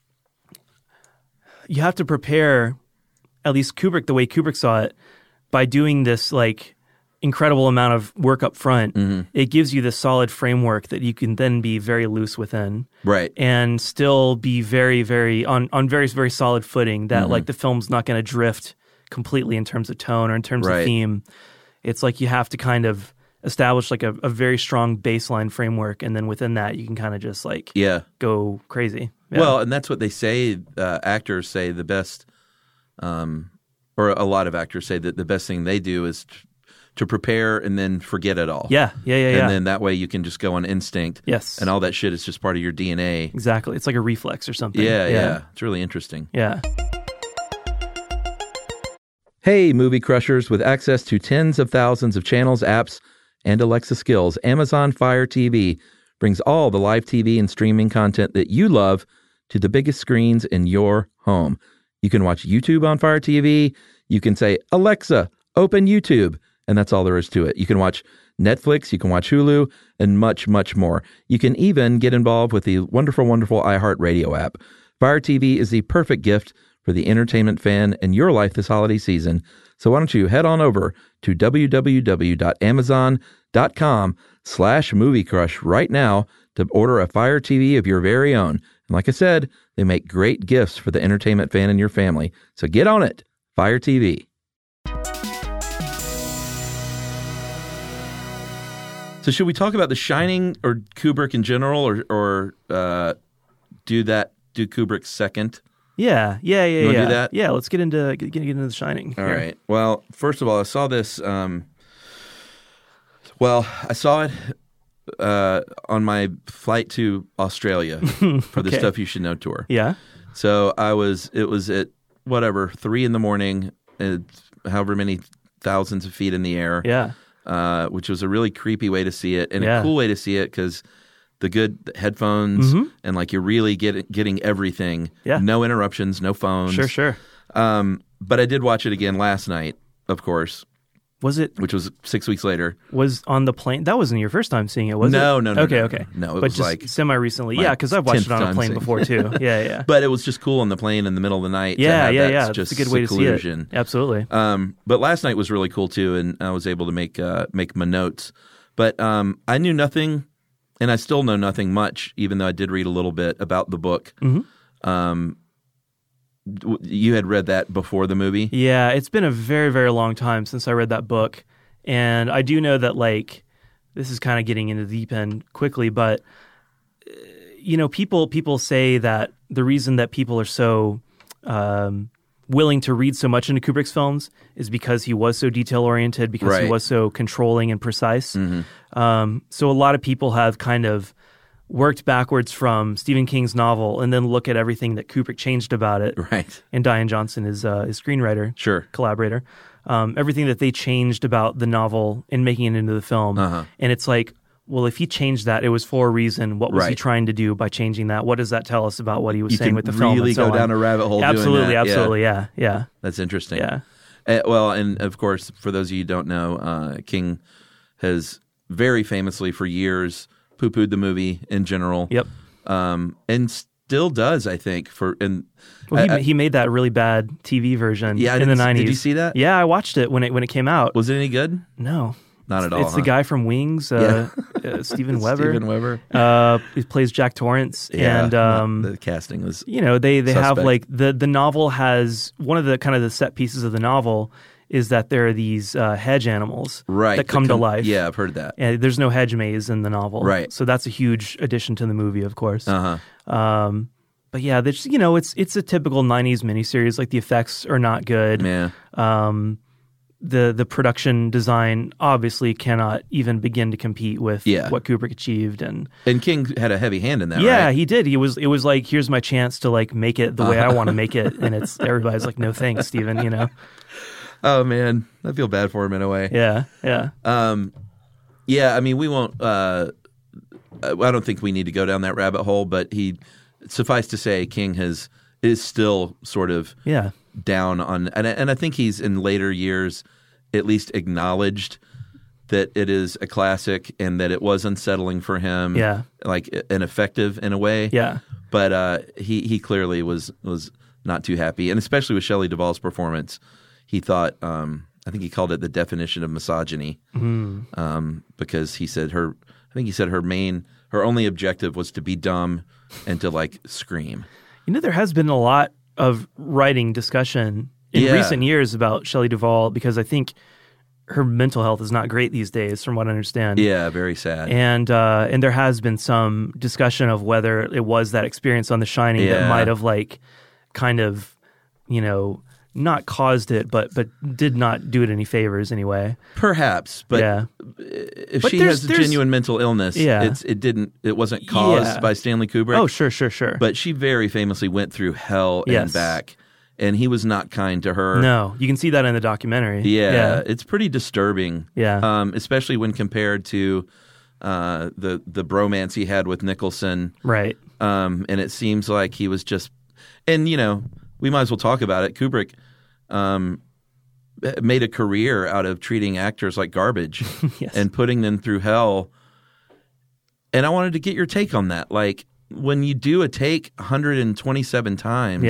prepare, at least Kubrick, the way Kubrick saw it, by doing this like incredible amount of work up front. It gives you this solid framework that you can then be very loose within. Right. And still be very, very on very, very solid footing that like the film's not going to drift completely in terms of tone or in terms of theme. It's like you have to kind of establish like a very strong baseline framework, and then within that you can kind of just like go crazy. Yeah. Well, and that's what they say. Actors say the best, or a lot of actors say that the best thing they do is to prepare and then forget it all. Yeah. And then that way you can just go on instinct. Yes. And all that shit is just part of your DNA. Exactly. It's like a reflex or something. Yeah. It's really interesting. Yeah. Hey, movie crushers, with access to tens of thousands of channels, apps, and Alexa skills, Amazon Fire TV brings all the live TV and streaming content that you love to the biggest screens in your home. You can watch YouTube on Fire TV. You can say, Alexa, open YouTube. And that's all there is to it. You can watch Netflix, you can watch Hulu, and much, much more. You can even get involved with the wonderful, wonderful iHeartRadio app. Fire TV is the perfect gift for the entertainment fan in your life this holiday season. So why don't you head on over to www.amazon.com/moviecrush right now to order a Fire TV of your very own. And like I said, they make great gifts for the entertainment fan in your family. So get on it. Fire TV. So should we talk about The Shining or Kubrick in general, or do Kubrick second? Yeah. You want to do that? Yeah, let's get into The Shining. All right. Well, first of all, I saw this. I saw it on my flight to Australia for the Stuff You Should Know tour. Yeah. So it was at 3 a.m, however many thousands of feet in the air. Yeah. Which was a really creepy way to see it, and a cool way to see it because the good headphones and like you're really getting everything. Yeah. No interruptions, no phones. Sure. But I did watch it again last night, of course. Was it? Which was 6 weeks later. Was on the plane. That wasn't your first time seeing it, was it? No. Okay. No, it but was just like semi-recently. Yeah, because I've watched it on a plane before too. Yeah. But it was just cool on the plane in the middle of the night. Yeah. Just it's a good way seclusion. To see it. Absolutely. But last night was really cool too, and I was able to make my notes. But I knew nothing, and I still know nothing much, even though I did read a little bit about the book. You had read that before the movie? Yeah, it's been a very, very long time since I read that book. And I do know that, like, this is kind of getting into the deep end quickly, but people say that the reason that people are so willing to read so much into Kubrick's films is because he was so detail-oriented, because he was so controlling and precise. Mm-hmm. So a lot of people have kind of worked backwards from Stephen King's novel and then look at everything that Kubrick changed about it. Right. And Diane Johnson is his screenwriter, collaborator. Everything that they changed about the novel and making it into the film. Uh-huh. And it's like, well, if he changed that, it was for a reason. What was he trying to do by changing that? What does that tell us about what he was saying with the film? You can really go down a rabbit hole doing that. Absolutely, yeah. That's interesting. Yeah. Well, and of course, for those of you who don't know, King has very famously for years poo-pooed the movie in general. Yep. And still does, I think. He made that really bad TV version in the 90s. Did you see that? Yeah, I watched it when it came out. Was it any good? No. Not at all. It's the guy from Wings, Steven Weber. He plays Jack Torrance. Yeah, and the casting was they suspect. have like the novel has one of the kind of the set pieces of the novel is that there are these hedge animals that come to life. Yeah, I've heard that. And there's no hedge maze in the novel. Right. So that's a huge addition to the movie, of course. Uh-huh. But yeah, it's a typical 90s miniseries. Like the effects are not good. Yeah. The production design obviously cannot even begin to compete with what Kubrick achieved. And King had a heavy hand in that, yeah, right? he did. It was like, here's my chance to like make it the way I want to make it. And everybody's like, no thanks, Steven, Oh man, I feel bad for him in a way. Yeah. Yeah, I mean, we won't. I don't think we need to go down that rabbit hole. But suffice to say, King is still sort of down on, and I think he's in later years at least acknowledged that it is a classic and that it was unsettling for him. Yeah, like ineffective in a way. Yeah, but he clearly was not too happy, and especially with Shelley Duvall's performance. He thought, I think he called it the definition of misogyny, because he said her only objective was to be dumb and to like scream. There has been a lot of writing discussion in recent years about Shelley Duvall because I think her mental health is not great these days, from what I understand. Yeah, very sad. And there has been some discussion of whether it was that experience on The Shining that might have like kind of, not caused it, but did not do it any favors anyway. Perhaps, but if she has a genuine mental illness, it wasn't caused by Stanley Kubrick. Oh, sure. But she very famously went through hell and back, and he was not kind to her. No, you can see that in the documentary. Yeah. It's pretty disturbing. Yeah, especially when compared to the bromance he had with Nicholson. Right. And it seems like he was just, and we might as well talk about it. Kubrick made a career out of treating actors like garbage and putting them through hell. And I wanted to get your take on that. Like, when you do a take 127 times,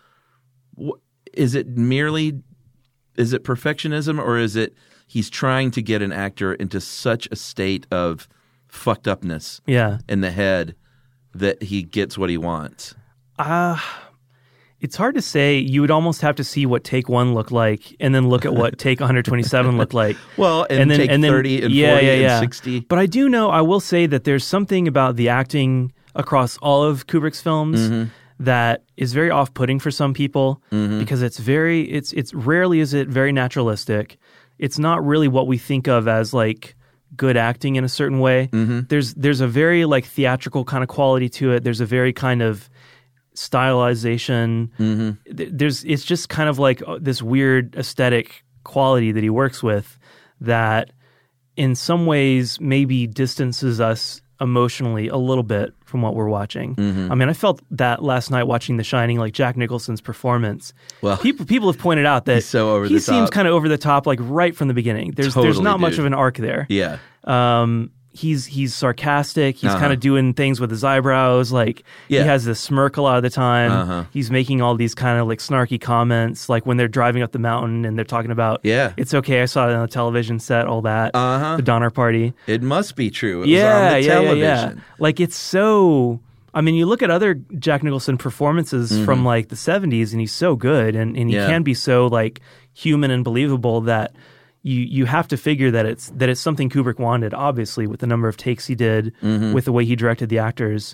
is it perfectionism, or is it he's trying to get an actor into such a state of fucked upness in the head that he gets what he wants? It's hard to say. You would almost have to see what take 1 looked like and then look at what take 127 looked like. Well, and then take 30 and 40 and 60. But I will say that there's something about the acting across all of Kubrick's films that is very off-putting for some people because it's rarely is it very naturalistic. It's not really what we think of as like good acting in a certain way. There's a very like theatrical kind of quality to it. There's a very kind of stylization. It's just kind of like this weird aesthetic quality that he works with that in some ways maybe distances us emotionally a little bit from what we're watching. I mean, I felt that last night watching The Shining, like Jack Nicholson's performance. Well, people have pointed out that he seems kind of over the top, like right from the beginning. There's not much of an arc there. Yeah. He's sarcastic. He's kind of doing things with his eyebrows. Like he has this smirk a lot of the time. He's making all these kind of like snarky comments, like when they're driving up the mountain and they're talking about, it's okay, I saw it on the television set, all that, the Donner Party. It must be true. It was on the television. Yeah. Like it's so. I mean, you look at other Jack Nicholson performances from like the 70s, and he's so good, and he can be so like human and believable that. You have to figure that it's something Kubrick wanted, obviously, with the number of takes he did, with the way he directed the actors.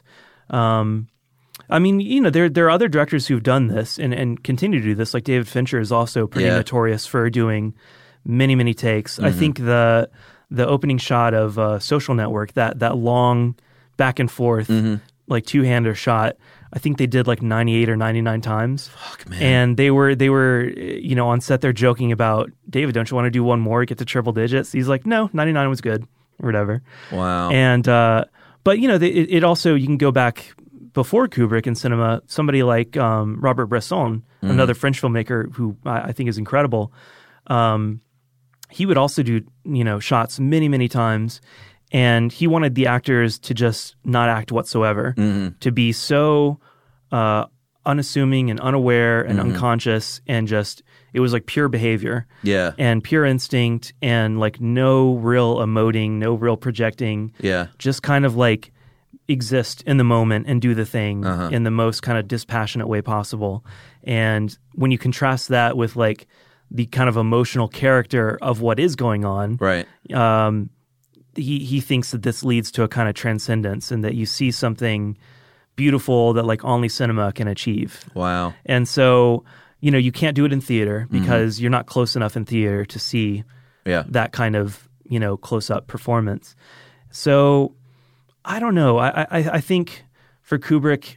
I mean, you know, there are other directors who've done this and continue to do this. Like David Fincher is also pretty notorious for doing many, many takes. I think the opening shot of Social Network, that long back and forth, like two-hander shot, I think they did like 98 or 99 times. Fuck, man. And they were, you know, on set they're joking about, David, don't you want to do one more, get to triple digits? He's like, no, 99 was good, or whatever. Wow. And, but, you know, it also, you can go back before Kubrick in cinema, somebody like Robert Bresson, another French filmmaker who I think is incredible. He would also do, you know, shots many, many times. And he wanted the actors to just not act whatsoever, to be so unassuming and unaware and unconscious, and just, it was like pure behavior. Yeah. And pure instinct, and like no real emoting, no real projecting. Yeah. Just kind of like exist in the moment and do the thing in the most kind of dispassionate way possible. And when you contrast that with like the kind of emotional character of what is going on, right? He thinks that this leads to a kind of transcendence, and that you see something beautiful that like only cinema can achieve. Wow. And so, you know, you can't do it in theater because you're not close enough in theater to see that kind of, you know, close-up performance. So I don't know. I think for Kubrick,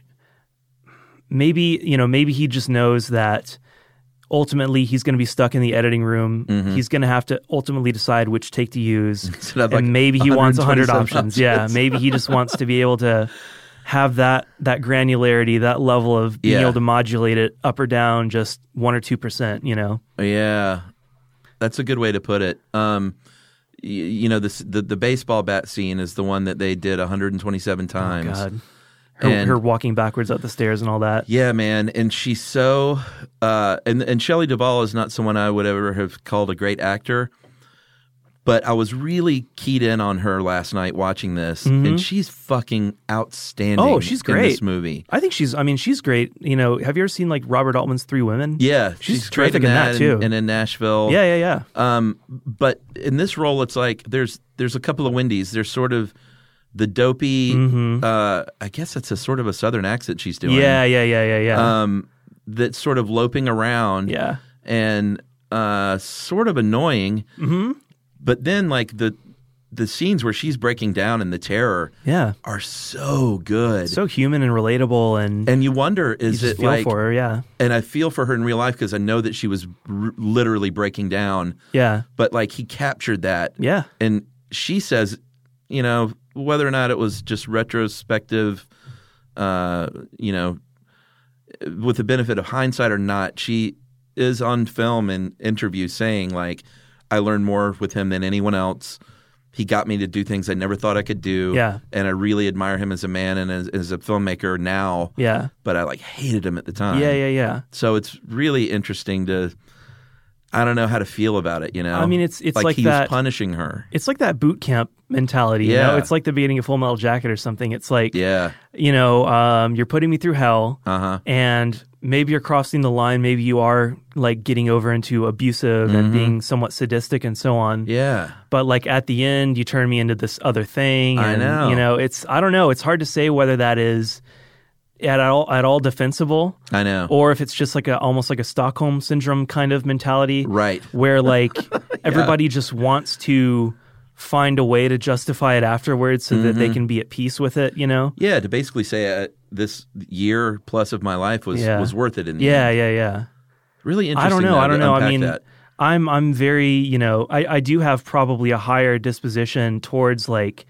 maybe he just knows that ultimately he's going to be stuck in the editing room. He's going to have to ultimately decide which take to use. And maybe he wants 100 options. Yeah, maybe he just wants to be able to have that granularity, that level of being able to modulate it up or down just 1 or 2%, you know? Yeah, that's a good way to put it. You know, the baseball bat scene is the one that they did 127 times. Oh, God. Her walking backwards up the stairs and all that. Yeah, man. And she's so and Shelley Duvall is not someone I would ever have called a great actor, but I was really keyed in on her last night watching this, and she's fucking outstanding. Oh, she's great in this movie. I think she's great. You know, have you ever seen like Robert Altman's Three Women? Yeah, she's terrific in that too. And in Nashville. Yeah. But in this role, it's like there's a couple of Wendy's. There's sort of the dopey, I guess it's a sort of a Southern accent she's doing. Yeah. That's sort of loping around. Yeah. And sort of annoying. But then like the scenes where she's breaking down and the terror are so good. So human and relatable. And you wonder, is you it feel like... for her, yeah. And I feel for her in real life because I know that she was literally breaking down. Yeah. But like he captured that. Yeah. And she says, you know, whether or not it was just retrospective, you know, with the benefit of hindsight or not, she is on film and interview saying like, I learned more with him than anyone else. He got me to do things I never thought I could do. Yeah. And I really admire him as a man and as a filmmaker now. Yeah. But I like hated him at the time. Yeah. So it's really interesting to, I don't know how to feel about it, you know? I mean, it's like he that, was punishing her. It's like that boot camp mentality, you know? It's like the beginning of Full Metal Jacket or something. It's like, you know, you're putting me through hell, and maybe you're crossing the line. Maybe you are like getting over into abusive and being somewhat sadistic and so on. Yeah. But like at the end, you turn me into this other thing. And, I know. You know, I don't know. It's hard to say whether that is at all defensible. I know. Or if it's just like almost like a Stockholm syndrome kind of mentality. Right. Where like everybody just wants to find a way to justify it afterwards so that they can be at peace with it, you know? Yeah, to basically say this year plus of my life was worth it in the end. Yeah. Really interesting. I don't know. I mean, that. I'm very, you know, I do have probably a higher disposition towards like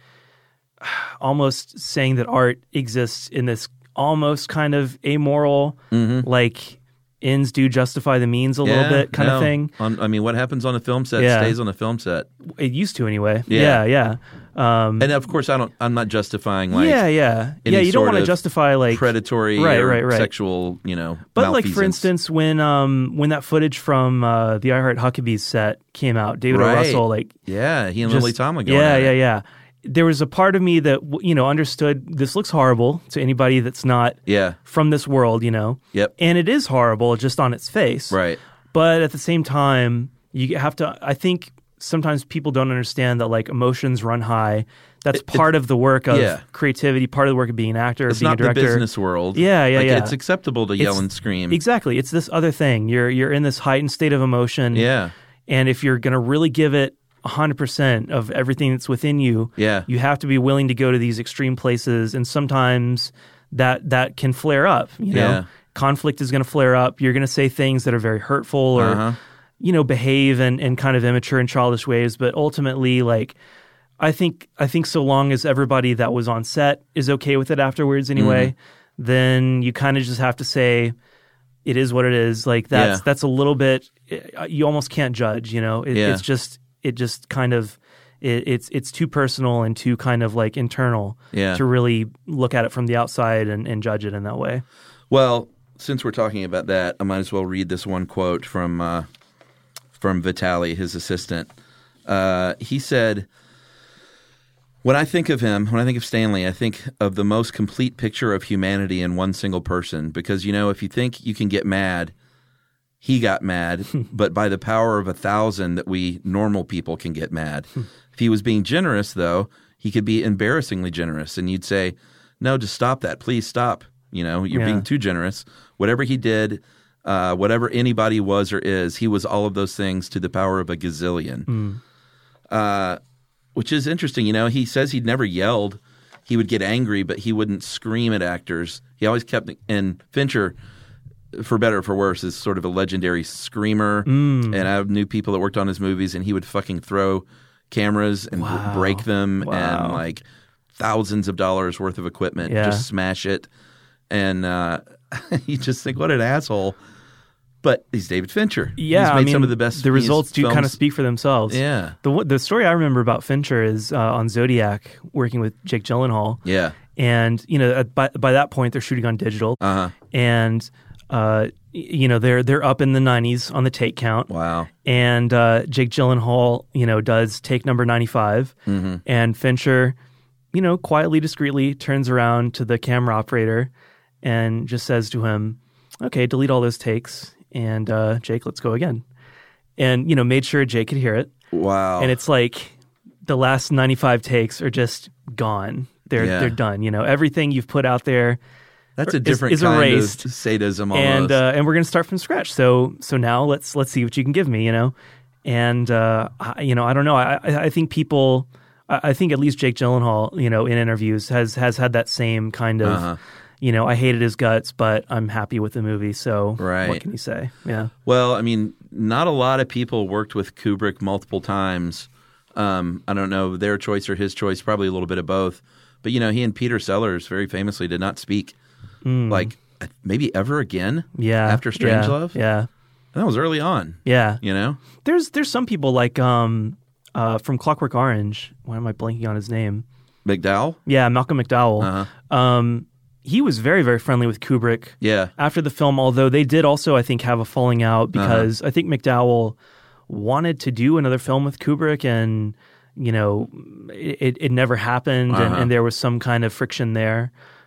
almost saying that art exists in this almost kind of amoral, like ends do justify the means a little bit kind of thing. I mean, what happens on a film set stays on a film set. It used to anyway. Yeah. And of course, I'm not justifying like you don't want to justify like predatory or sexual, you know. But like for instance, when that footage from the I Heart Huckabees set came out, David O. Russell, like he and Lily Tomlin going yeah. There was a part of me that, you know, understood this looks horrible to anybody that's not from this world, you know. Yep. And it is horrible just on its face. Right. But at the same time, you have to, I think sometimes people don't understand that like emotions run high. That's part of the work of creativity, part of the work of being an actor, it's being not a director. The business world. Yeah. It's acceptable to yell and scream. Exactly. It's this other thing. You're in this heightened state of emotion. Yeah. And if you're going to really give it 100% of everything that's within you, you have to be willing to go to these extreme places. And sometimes that can flare up. You know, conflict is going to flare up. You're going to say things that are very hurtful or, behave in kind of immature and childish ways. But ultimately, like, I think so long as everybody that was on set is okay with it afterwards anyway, then you kind of just have to say it is what it is. Like that's a little bit, you almost can't judge, you know. It's just kind of it's too personal and too kind of like internal to really look at it from the outside and judge it in that way. Well, since we're talking about that, I might as well read this one quote from Vitaly, his assistant. He said, when I think of him, when I think of Stanley, I think of the most complete picture of humanity in one single person. Because, you know, if you think you can get mad, he got mad, but by the power of 1,000 that we normal people can get mad. If he was being generous, though, he could be embarrassingly generous. And you'd say, no, just stop that. Please stop. You know, you're being too generous. Whatever he did, whatever anybody was or is, he was all of those things to the power of a gazillion. Which is interesting. You know, he says he'd never yelled. He would get angry, but he wouldn't scream at actors. He always kept – and Fincher, for better or for worse, is sort of a legendary screamer. And I knew people that worked on his movies, and he would fucking throw cameras and break them and like thousands of dollars worth of equipment, just smash it. And you just think, what an asshole. But he's David Fincher. Yeah, he's made some of the best. The results do films. kind of speak for themselves. Yeah. The story I remember about Fincher is on Zodiac, working with Jake Gyllenhaal. Yeah. And you know, by that point, they're shooting on digital. And you know, they're up in the 90s on the take count. Wow. And Jake Gyllenhaal, you know, does take number 95, and Fincher, you know, quietly, discreetly turns around to the camera operator and just says to him, "Okay, delete all those takes. And Jake, let's go again." And, you know, made sure Jake could hear it. Wow. And it's like the last 95 takes are just gone. They're done. You know, everything you've put out there that's a different is kind erased. of sadism almost. And we're going to start from scratch. So now let's see what you can give me, you know. And, you know, I don't know. I think people – I think at least Jake Gyllenhaal, you know, in interviews has had that same kind of you know, I hated his guts, but I'm happy with the movie, so what can you say? Yeah. Well, I mean, not a lot of people worked with Kubrick multiple times. I don't know, their choice or his choice, probably a little bit of both. But, you know, he and Peter Sellers very famously did not speak, like, maybe ever again after Strangelove. Yeah. And that was early on. Yeah. You know? There's some people like from Clockwork Orange. Why am I blanking on his name? McDowell? Yeah, Malcolm McDowell. He was very, very friendly with Kubrick after the film, although they did also, I think, have a falling out because I think McDowell wanted to do another film with Kubrick and, you know, it never happened and there was some kind of friction there.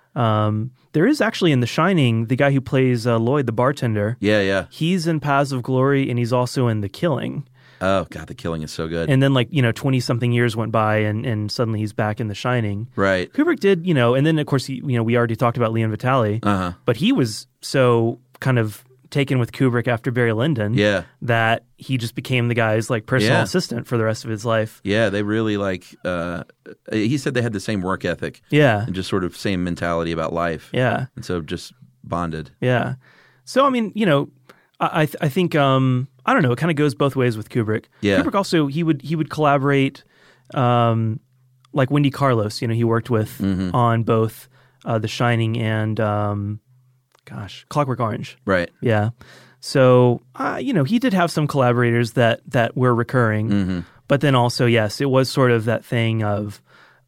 There is actually in The Shining, the guy who plays Lloyd, the bartender. Yeah. He's in Paths of Glory and he's also in The Killing. Oh, God, The Killing is so good. And then, like, you know, 20-something years went by and suddenly he's back in The Shining. Right. Kubrick did, you know, and then, of course, you know, we already talked about Leon Vitali. But he was so kind of taken with Kubrick after Barry Lyndon that he just became the guy's, like, personal assistant for the rest of his life. Yeah, they really, like, he said they had the same work ethic. Yeah. And just sort of same mentality about life. Yeah. And so just bonded. Yeah. So, I mean, you know, I think I don't know. It kind of goes both ways with Kubrick. Yeah. Kubrick also he would collaborate, like Wendy Carlos. You know, he worked with on both The Shining and Clockwork Orange. Right. Yeah. So you know, he did have some collaborators that were recurring, but then also yes, it was sort of that thing of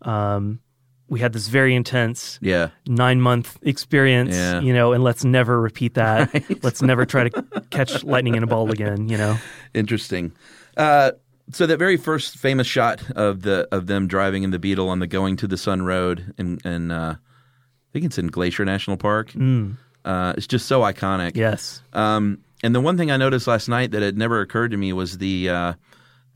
we had this very intense 9-month experience, you know, and let's never repeat that. Right. Let's never try to catch lightning in a bottle again, you know. Interesting. So that very first famous shot of them driving in the Beetle on the Going to the Sun Road in I think it's in Glacier National Park. It's just so iconic. Yes. And the one thing I noticed last night that had never occurred to me was the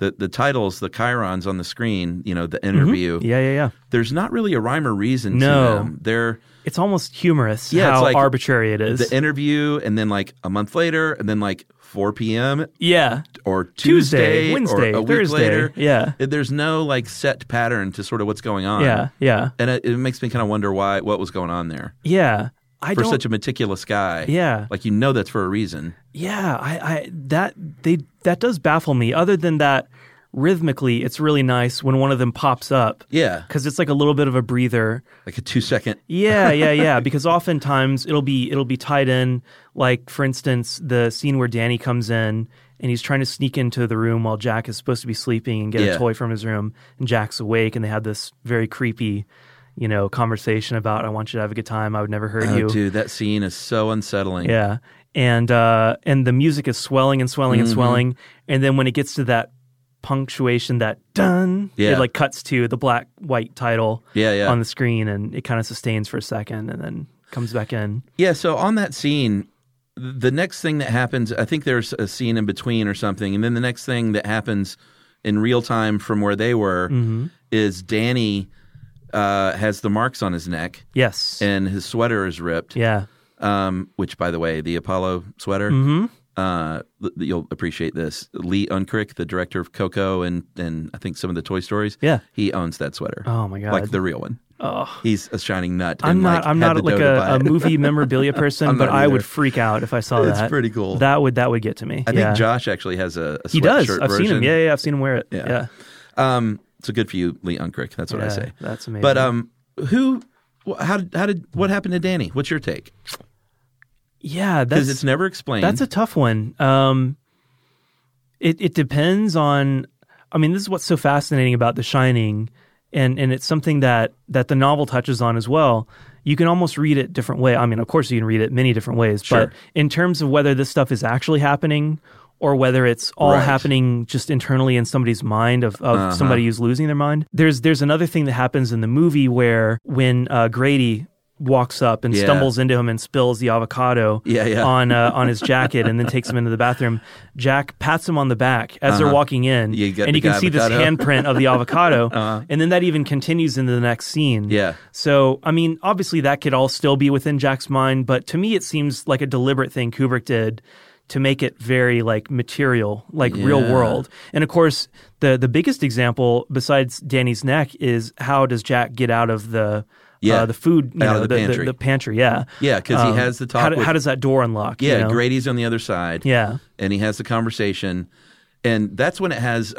the titles, the chyrons on the screen, the interview. Mm-hmm. Yeah. There's not really a rhyme or reason to them. It's almost humorous how like arbitrary it is. The interview, and then like a month later, and then like 4 p.m. Yeah. Or Tuesday, Wednesday, or a week Thursday. later. Yeah. There's no like set pattern to sort of what's going on. Yeah. And it makes me kind of wonder what was going on there. Yeah. For such a meticulous guy. Yeah. Like that's for a reason. Yeah. That does baffle me. Other than that, rhythmically, it's really nice when one of them pops up. Yeah. Because it's like a little bit of a breather. Like a 2-second. Yeah. Because oftentimes it'll be tied in. Like, for instance, the scene where Danny comes in and he's trying to sneak into the room while Jack is supposed to be sleeping and get a toy from his room, and Jack's awake, and they have this very creepy, conversation about, I want you to have a good time. I would never hurt you. Dude, that scene is so unsettling. Yeah. And the music is swelling and swelling and swelling. And then when it gets to that punctuation, that dun, it like cuts to the black-white title on the screen, and it kind of sustains for a second and then comes back in. Yeah, so on that scene, the next thing that happens, I think there's a scene in between or something, and then the next thing that happens in real time from where they were is Danny has the marks on his neck. Yes. And his sweater is ripped. Yeah. Which, by the way, the Apollo sweater, you'll appreciate this. Lee Unkrich, the director of Coco and I think some of the Toy Stories, he owns that sweater. Oh, my God. Like the real one. Oh. He's a shining nut. I'm not like a movie memorabilia person, but I would freak out if I saw that. It's pretty cool. That would get to me. I think Josh actually has a sweatshirt He does. I've version. seen him. Yeah, I've seen him wear it. Yeah. So good for you, Lee Unkrich. That's what I say. That's amazing. But what happened to Danny? What's your take? Yeah, because it's never explained. That's a tough one. It depends on. I mean, this is what's so fascinating about The Shining, and it's something that the novel touches on as well. You can almost read it different ways. I mean, of course, you can read it many different ways. Sure. But in terms of whether this stuff is actually happening, or whether it's all happening just internally in somebody's mind of somebody who's losing their mind, there's another thing that happens in the movie where when Grady walks up and stumbles into him and spills the avocado on his jacket and then takes him into the bathroom, Jack pats him on the back as they're walking in, and you can see this handprint of the avocado, and then that even continues into the next scene. Yeah. So, I mean, obviously that could all still be within Jack's mind, but to me it seems like a deliberate thing Kubrick did to make it very like material, like real world. And of course, the biggest example besides Danny's neck is how does Jack get out of the food, the pantry. Yeah, because he has the talk. How does that door unlock? Yeah, Grady's on the other side. Yeah, and he has the conversation, and that's when it has.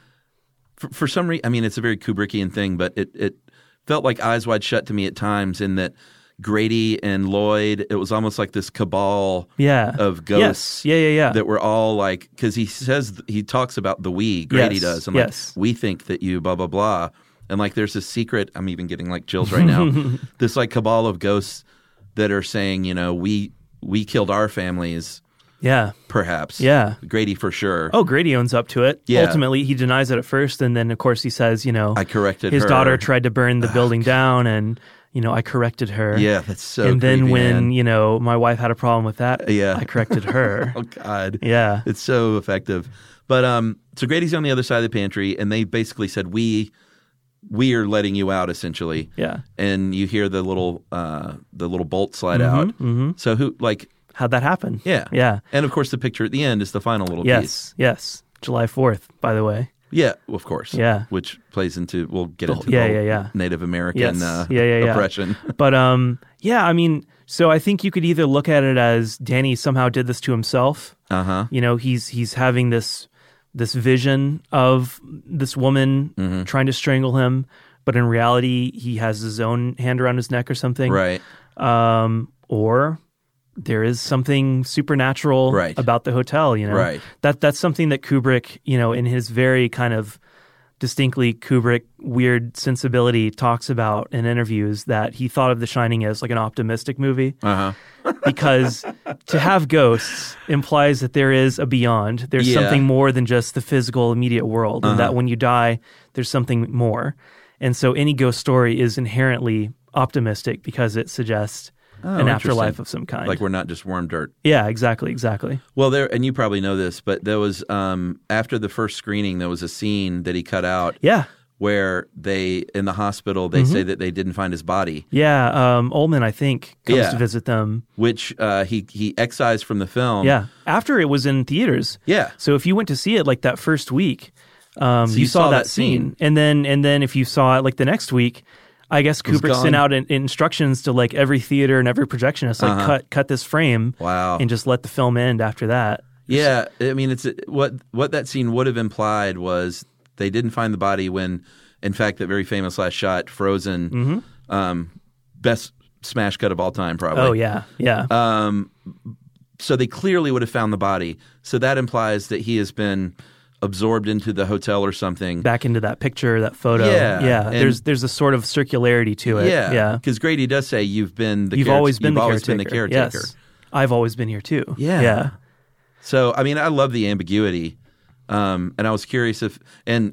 For some reason, I mean, it's a very Kubrickian thing, but it felt like Eyes Wide Shut to me at times. In that Grady and Lloyd, it was almost like this cabal of ghosts. Yeah. That were all like, because he talks about the we. Grady does, and like we think that you blah blah blah. And like there's a secret, I'm even getting like chills right now, this like cabal of ghosts that are saying, we killed our families. Yeah. Perhaps. Yeah. Grady for sure. Oh, Grady owns up to it. Yeah. Ultimately, he denies it at first, and then of course he says, I corrected his her. daughter tried to burn the building down, and I corrected her. Yeah, that's so And then creepy, when, man. My wife had a problem with that, I corrected her. Oh, God. Yeah. It's so effective. But so Grady's on the other side of the pantry, and they basically said, we are letting you out, essentially. Yeah. And you hear the little bolt slide out. Mm-hmm. So how'd that happen? Yeah. Yeah. And of course the picture at the end is the final little piece. Yes. July 4th, by the way. Yeah, of course. Yeah. Which plays into, we'll get into the Native American oppression. But I mean, so I think you could either look at it as Danny somehow did this to himself. He's having this vision of this woman trying to strangle him, but in reality he has his own hand around his neck or something. Right. Or there is something supernatural about the hotel, Right. That's something that Kubrick, in his very kind of distinctly Kubrick weird sensibility talks about in interviews, that he thought of The Shining as like an optimistic movie. Because to have ghosts implies that there is a beyond. There's something more than just the physical immediate world, and that when you die, there's something more. And so any ghost story is inherently optimistic because it suggests an afterlife of some kind. Like we're not just worm dirt. Yeah, exactly. Well, and you probably know this, but there was after the first screening, there was a scene that he cut out. Yeah. Where in the hospital, they say that they didn't find his body. Yeah, Ullman, I think, comes to visit them. Which he excised from the film. Yeah, after it was in theaters. Yeah. So if you went to see it like that first week, you saw that scene. And then if you saw it like the next week, I guess Kubrick sent out instructions to like every theater and every projectionist, like cut this frame. Wow. And just let the film end after that. Yeah, I mean, it's what that scene would have implied was they didn't find the body when, in fact, that very famous last shot, Frozen, best smash cut of all time, probably. Oh, yeah. So they clearly would have found the body. So that implies that he has been absorbed into the hotel or something. Back into that picture, that photo. Yeah. There's a sort of circularity to it. Yeah. Because Grady does say you've always been the caretaker. Yes. I've always been here too. Yeah. So, I mean, I love the ambiguity. And I was curious if Halloran,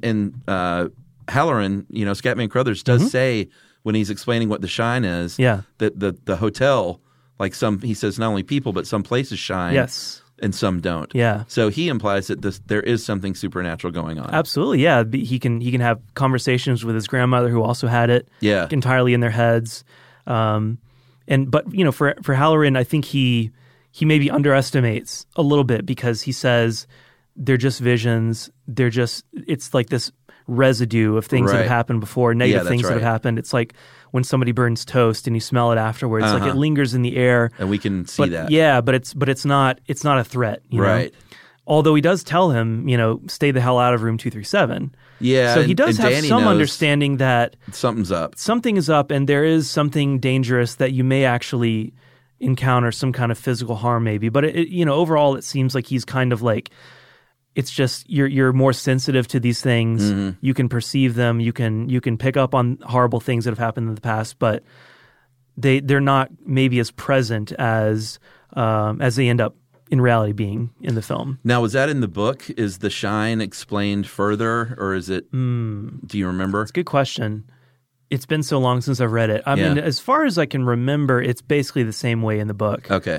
Scatman Crothers does say when he's explaining what the shine is, that the hotel, like he says not only people but some places shine, and some don't. Yeah. So he implies that there is something supernatural going on. Absolutely. Yeah. He can have conversations with his grandmother who also had it. Yeah. Entirely in their heads. But for Halloran, I think he maybe underestimates a little bit because he says they're just visions. It's like this residue of things that have happened before, negative things that have happened. It's like when somebody burns toast and you smell it afterwards, like it lingers in the air. And we can see that. Yeah, but it's not a threat. You know? Although he does tell him, stay the hell out of room 237. Yeah. So he does have Danny some understanding that something's up. Something is up, and there is something dangerous that you may actually encounter some kind of physical harm, maybe. But overall, it seems like he's kind of like, it's just you're more sensitive to these things. You can perceive them. You can pick up on horrible things that have happened in the past, but they're not maybe as present as they end up in reality being in the film. Now, was that in the book? Is the shine explained further, or is it? Do you remember? It's a good question. It's been so long since I've read it. I mean, as far as I can remember, it's basically the same way in the book. Okay.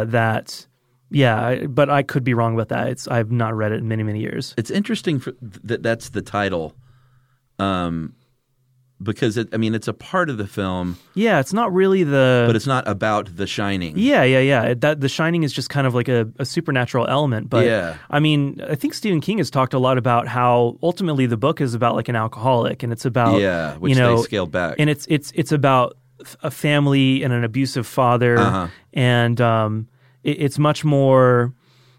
But I could be wrong about that. I've not read it in many, many years. It's interesting that that's the title, because it's a part of the film. Yeah, it's not really but it's not about The Shining. Yeah. That The Shining is just kind of like a supernatural element. But I mean, I think Stephen King has talked a lot about how ultimately the book is about like an alcoholic, and it's about which they scaled back, and it's about a family and an abusive father, and it's much more,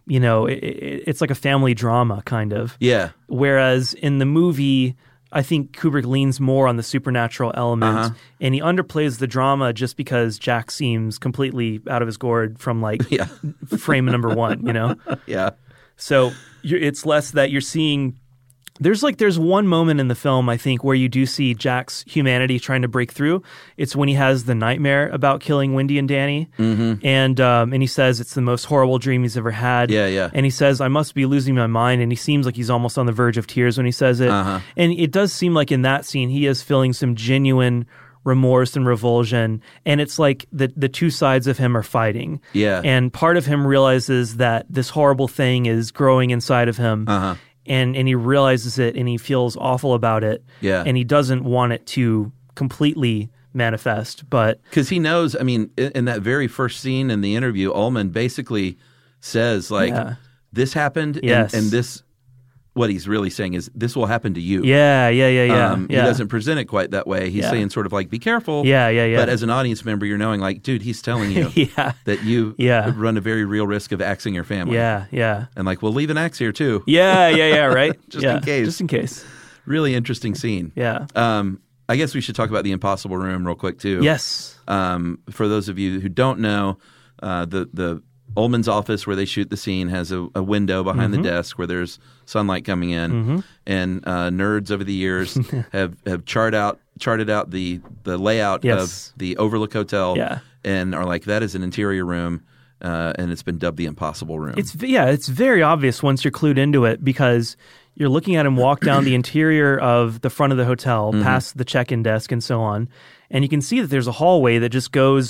it's like a family drama kind of. Yeah. Whereas in the movie, I think Kubrick leans more on the supernatural element, and he underplays the drama just because Jack seems completely out of his gourd from like frame number one, Yeah. So it's less that you're seeing. There's one moment in the film, I think, where you do see Jack's humanity trying to break through. It's when he has the nightmare about killing Wendy and Danny, and he says it's the most horrible dream he's ever had. Yeah. And he says, "I must be losing my mind," and he seems like he's almost on the verge of tears when he says it. And it does seem like in that scene he is feeling some genuine remorse and revulsion, and it's like the two sides of him are fighting. Yeah. And part of him realizes that this horrible thing is growing inside of him. And he realizes it, and he feels awful about it. Yeah. And he doesn't want it to completely manifest, but because he knows. I mean, in that very first scene in the interview, Ullman basically says like, "This happened, and this." What he's really saying is, "This will happen to you." Yeah. He doesn't present it quite that way. He's saying sort of like, "Be careful." Yeah. But as an audience member, you're knowing like, dude, he's telling you that you run a very real risk of axing your family. Yeah. And like, we'll leave an axe here too. Yeah. Right. Just in case. Really interesting scene. Yeah. I guess we should talk about the Impossible Room real quick too. Yes. For those of you who don't know, the Ullman's office where they shoot the scene has a window behind the desk where there's sunlight coming in, and nerds over the years have charted out the layout of the Overlook Hotel, and are like, that is an interior room, and it's been dubbed the Impossible Room. It's very obvious once you're clued into it, because you're looking at him walk down the interior of the front of the hotel, past the check-in desk and so on, and you can see that there's a hallway that just goes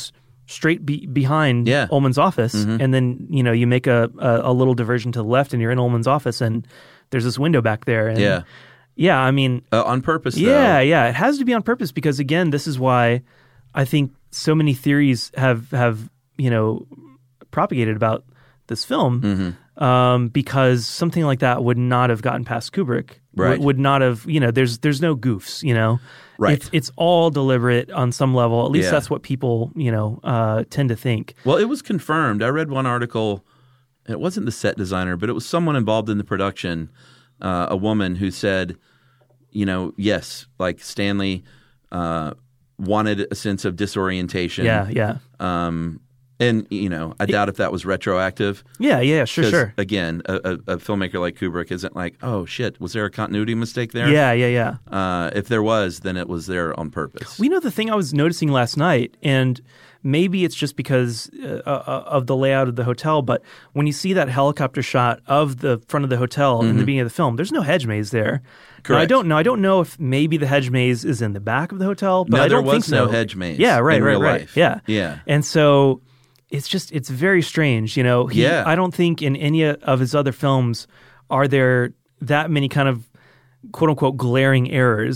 straight behind Yeah. Ullman's office, and then you make a little diversion to the left, and you're in Ullman's office, and there's this window back there. And yeah, I mean, on purpose. Though. Yeah, it has to be on purpose because again, this is why I think so many theories have propagated about this film, because something like that would not have gotten past Kubrick. Right. Would not have, there's no goofs, Right. It's all deliberate on some level. At least that's what people, tend to think. Well, it was confirmed. I read one article. It wasn't the set designer, but it was someone involved in the production, a woman who said, yes, like Stanley wanted a sense of disorientation. Yeah. And, I doubt if that was retroactive. Yeah, sure. Again, a filmmaker like Kubrick isn't like, oh, shit, was there a continuity mistake there? Yeah. If there was, then it was there on purpose. The thing I was noticing last night, and maybe it's just because of the layout of the hotel, but when you see that helicopter shot of the front of the hotel in the beginning of the film, there's no hedge maze there. Correct. Now, I don't know if maybe the hedge maze is in the back of the hotel, but I don't think so. There was no hedge maze. Yeah, right, in real right. life. Yeah. And so it's very strange, I don't think in any of his other films are there that many kind of quote unquote glaring errors,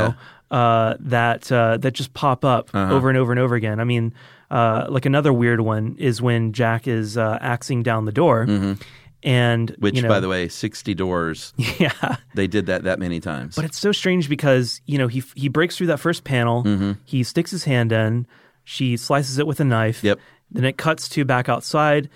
that just pop up over and over and over again. I mean, like another weird one is when Jack is axing down the door, and which, by the way, 60 doors. Yeah, they did that many times. But it's so strange because he breaks through that first panel. He sticks his hand in. She slices it with a knife. Yep. Then it cuts to back outside.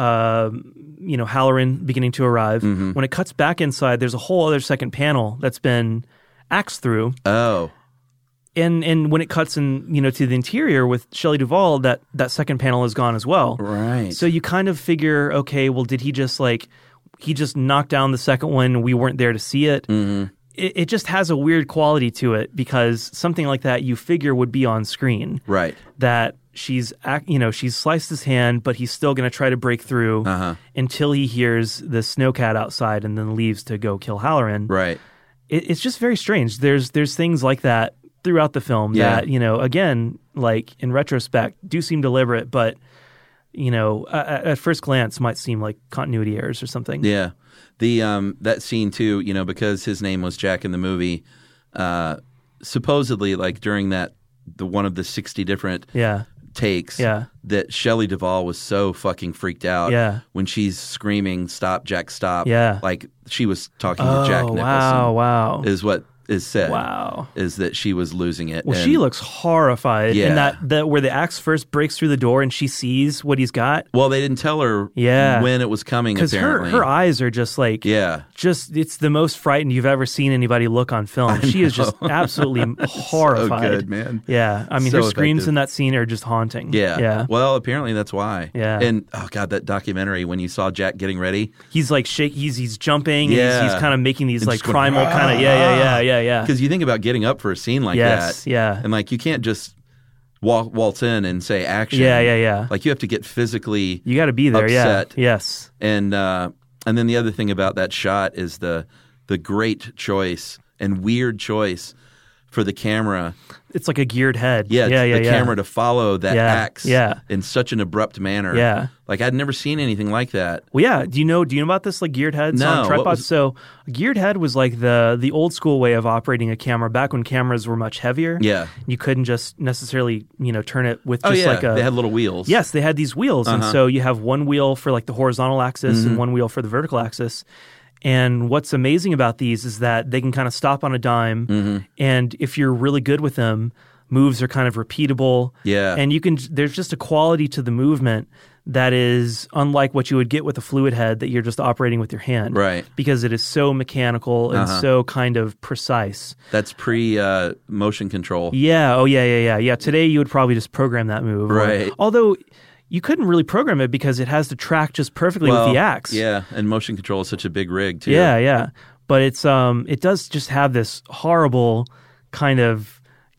Halloran beginning to arrive. When it cuts back inside, there's a whole other second panel that's been axed through. Oh. And when it cuts in, to the interior with Shelley Duvall, that second panel is gone as well. Right. So you kind of figure, okay, well, did he just knock down the second one and we weren't there to see it? It just has a weird quality to it because something like that you figure would be on screen. Right. That she's sliced his hand, but he's still going to try to break through until he hears the snowcat outside and then leaves to go kill Halloran. Right. It's just very strange. There's things like that throughout the film that, again, like in retrospect, do seem deliberate, but, at first glance might seem like continuity errors or something. Yeah. That scene too, because his name was Jack in the movie, supposedly like during the one of the 60 different takes that Shelley Duvall was so fucking freaked out when she's screaming, "Stop, Jack, stop." Like she was talking to Jack Nicholson. Wow. Is what is said. Wow. Is that she was losing it. Well, she looks horrified. Yeah. And that where the axe first breaks through the door and she sees what he's got. Well, they didn't tell her when it was coming, apparently. Because her eyes are just like, it's the most frightened you've ever seen anybody look on film. She is just absolutely horrified. So good, man. Yeah. I mean, her screams in that scene are just haunting. Yeah. Well, apparently that's why. Yeah. And, oh, God, that documentary, when you saw Jack getting ready. He's like he's jumping. Yeah. He's kind of making these like primal kind of, yeah. Because you think about getting up for a scene like that. Yeah. And like you can't just waltz in and say action. Yeah. Like you have to get physically you got to be there, upset. Yes. And then the other thing about that shot is the great choice and weird choice for the camera. It's like a geared head. The camera to follow that axe in such an abrupt manner. Yeah. Like I'd never seen anything like that. Well, yeah. Do you know about this, like geared heads on tripods? So a geared head was like the old school way of operating a camera back when cameras were much heavier. Yeah. You couldn't just necessarily, turn it with just like a... They had little wheels. Yes, they had these wheels. And so you have one wheel for like the horizontal axis and one wheel for the vertical axis. And what's amazing about these is that they can kind of stop on a dime. And if you're really good with them, moves are kind of repeatable. Yeah. And there's just a quality to the movement that is unlike what you would get with a fluid head that you're just operating with your hand. Right. Because it is so mechanical and so kind of precise. That's pre-motion control. Yeah. Oh, yeah. Yeah, today you would probably just program that move. Right. Although... you couldn't really program it because it has to track just perfectly with the axe. Yeah, and motion control is such a big rig too. Yeah. But it's it does just have this horrible kind of,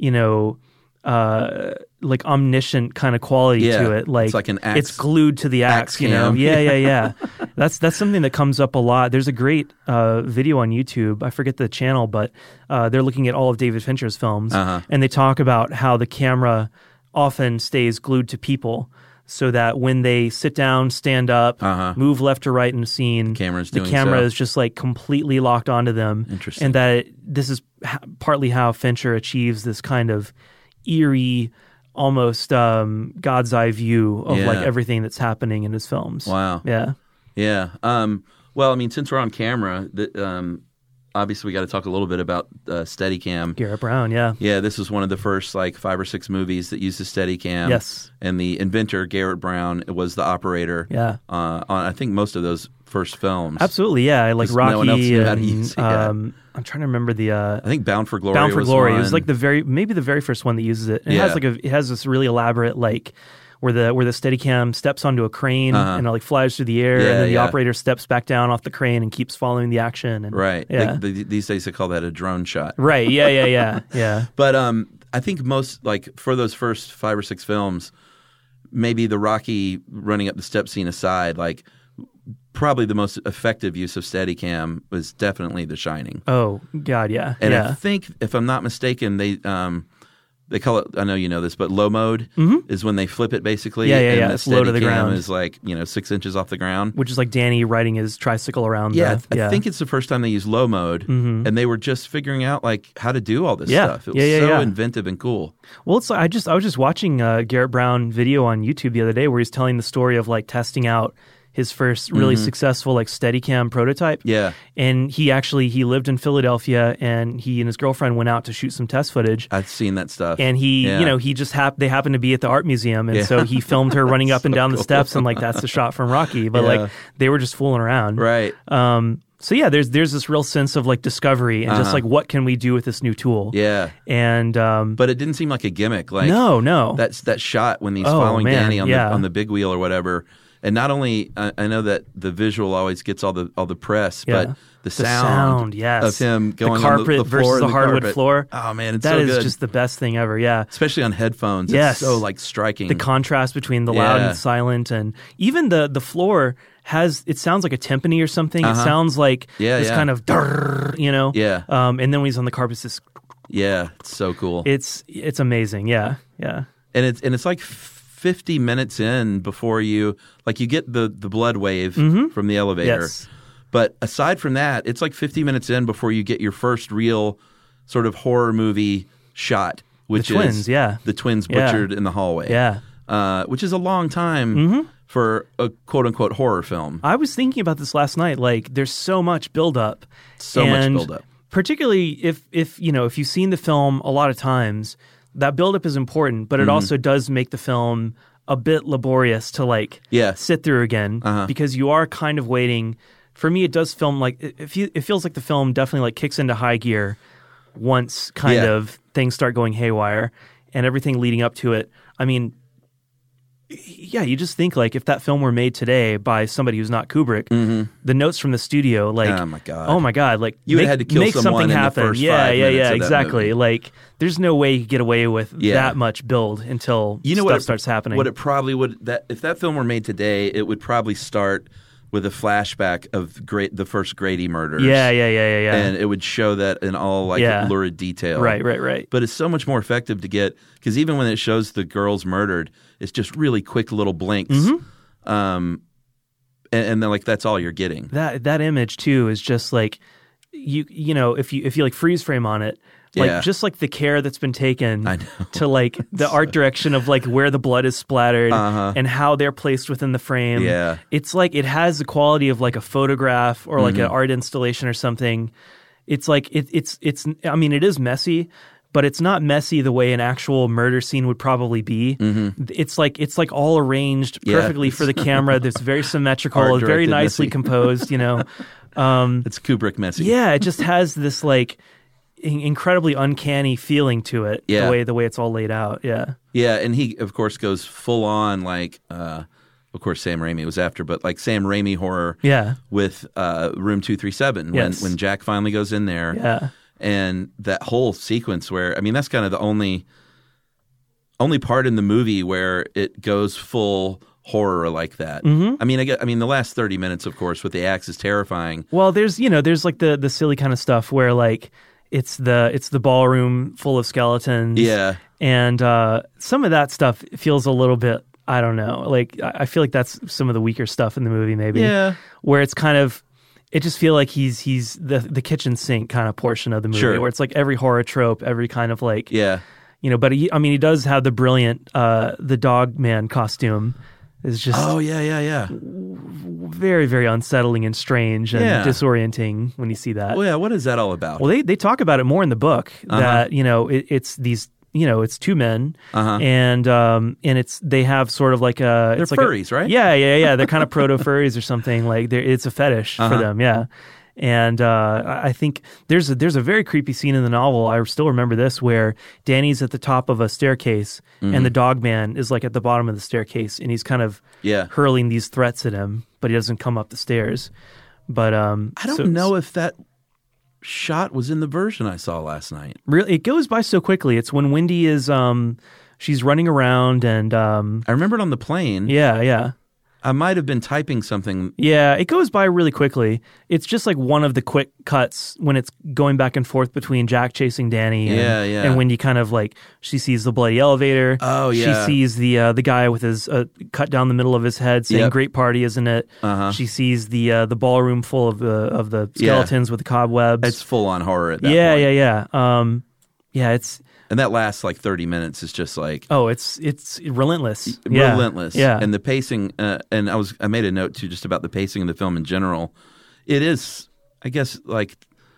like omniscient kind of quality to it. Like it's like an axe. It's glued to the axe, Yeah. That's something that comes up a lot. There's a great video on YouTube. I forget the channel, but they're looking at all of David Fincher's films, and they talk about how the camera often stays glued to people, so that when they sit down, stand up, move left or right in a scene, the camera is just like completely locked onto them. Interesting. And that this is partly how Fincher achieves this kind of eerie, almost God's eye view of like everything that's happening in his films. Wow. Yeah. Yeah. Well, I mean, since we're on camera, obviously we got to talk a little bit about Steadicam. Garrett Brown, yeah. Yeah, this was one of the first like 5 or 6 movies that used the Steadicam. Yes. And the inventor, Garrett Brown, was the operator. Yeah. On I think most of those first films. Absolutely, yeah. Like Rocky. No one else knew how to use it. I'm trying to remember the. I think Bound for Glory. Bound for Glory. One. It was like maybe the very first one that uses it. And it has this really elaborate like where the Steadicam steps onto a crane and it like flies through the air, and then the operator steps back down off the crane and keeps following the action. And, right. Yeah. These days they call that a drone shot. Right. Yeah. But I think most like for those first 5 or 6 films, maybe the Rocky running up the step scene aside, like probably the most effective use of Steadicam was definitely The Shining. Oh God, yeah. And I think, if I'm not mistaken, they call it, I know you know this, but low mode is when they flip it basically. Yeah. The it's low to the ground. is like 6 inches off the ground. Which is like Danny riding his tricycle around. I think it's the first time they used low mode, and they were just figuring out like how to do all this stuff. It was so inventive and cool. Well, it's I was just watching a Garrett Brown video on YouTube the other day where he's telling the story of like testing out his first really successful like Steadicam prototype. Yeah. And he lived in Philadelphia, and he and his girlfriend went out to shoot some test footage. I've seen that stuff. And they happened to be at the art museum, and so he filmed her running up and down the steps, and like that's the shot from Rocky. But like they were just fooling around. Right. So yeah, there's this real sense of like discovery and just like what can we do with this new tool? Yeah. And but it didn't seem like a gimmick. Like no. That shot when he's following Danny on the big wheel or whatever. And not only I know that the visual always gets all the press, but the sound of him going the carpet on the floor versus the hardwood floor. Oh man, it's that so is good. just the best thing ever. Yeah, especially on headphones. Yes. It's so like striking. The contrast between the loud and the silent, and even the floor it sounds like a timpani or something. It sounds like this kind of Yeah. And then when he's on the carpet, it's this. Yeah, it's so cool. It's amazing. Yeah. And it's like 50 minutes in before you get the blood wave from the elevator. Yes. But aside from that, it's like 50 minutes in before you get your first real sort of horror movie shot, which the twins, is the twins butchered in the hallway. Yeah. Which is a long time for a quote-unquote horror film. I was thinking about this last night. Like, there's so much buildup. Much buildup. Particularly if you've seen the film a lot of times, that buildup is important, but it also does make the film a bit laborious to sit through again because you are kind of waiting. For me, it does film it feels like the film definitely kicks into high gear once kind of things start going haywire, and everything leading up to it. I mean, you just think if that film were made today by somebody who's not Kubrick, the notes from the studio, oh my god, you had to kill make someone something in happen. The first 5 minutes of exactly. That movie. There's no way you could get away with that much build until stuff starts happening. What it probably would if that film were made today, it would probably start with a flashback of the first Grady murders. Yeah. And it would show that in all lurid detail. Right. But it's so much more effective to get, because even when it shows the girls murdered, it's just really quick little blinks. And then that's all you're getting. That image too is just if you freeze frame on it, just the care that's been taken to the art direction of where the blood is splattered and how they're placed within the frame. Yeah. It's it has the quality of a photograph or an art installation or something. It's it's I mean, it is messy, but it's not messy the way an actual murder scene would probably be. It's all arranged perfectly for the camera. That's very symmetrical, very nicely composed, It's Kubrick messy. Yeah, it just has this incredibly uncanny feeling to it. Yeah. The way it's all laid out. Yeah. Yeah, and he of course goes full on of course Sam Raimi was after, but Sam Raimi horror. Yeah. With Room 237 when Jack finally goes in there. Yeah. And that whole sequence where that's kind of the only part in the movie where it goes full horror like that. I mean the last 30 minutes, of course, with the axe is terrifying. Well, there's the silly kind of stuff where it's the ballroom full of skeletons. Yeah. And some of that stuff feels a little bit, I don't know. Like, I feel like that's some of the weaker stuff in the movie, maybe. Yeah. Where it's kind of, it just feel like he's the kitchen sink kind of portion of the movie, Sure. where it's like every horror trope, every kind of like, Yeah. but he does have the brilliant, the dog man costume is just yeah. very, very unsettling and strange and disorienting when you see that. Well, yeah, what is that all about? Well, they talk about it more in the book that, it's these, it's two men and it's, they have sort of like a... They're furries, right? Yeah. They're kind of proto-furries or something. Like it's a fetish for them, yeah. And I think there's a very creepy scene in the novel. I still remember this, where Danny's at the top of a staircase and the dog man is like at the bottom of the staircase, and he's kind of hurling these threats at him, but he doesn't come up the stairs. But I don't know if that shot was in the version I saw last night. Really, it goes by so quickly. It's when Wendy is she's running around, and I remember it on the plane. Yeah. I might have been typing something. Yeah, it goes by really quickly. It's just like one of the quick cuts when it's going back and forth between Jack chasing Danny and Wendy kind of like, she sees the bloody elevator. Oh, yeah. She sees the guy with his cut down the middle of his head saying, "Great party, isn't it?" She sees the ballroom full of the skeletons with the cobwebs. It's full on horror at that point. Yeah, it's... And that lasts like 30 minutes. It's just like... Oh, it's relentless. Relentless. Yeah. And the pacing, and I made a note too just about the pacing of the film in general. It is, I guess, like,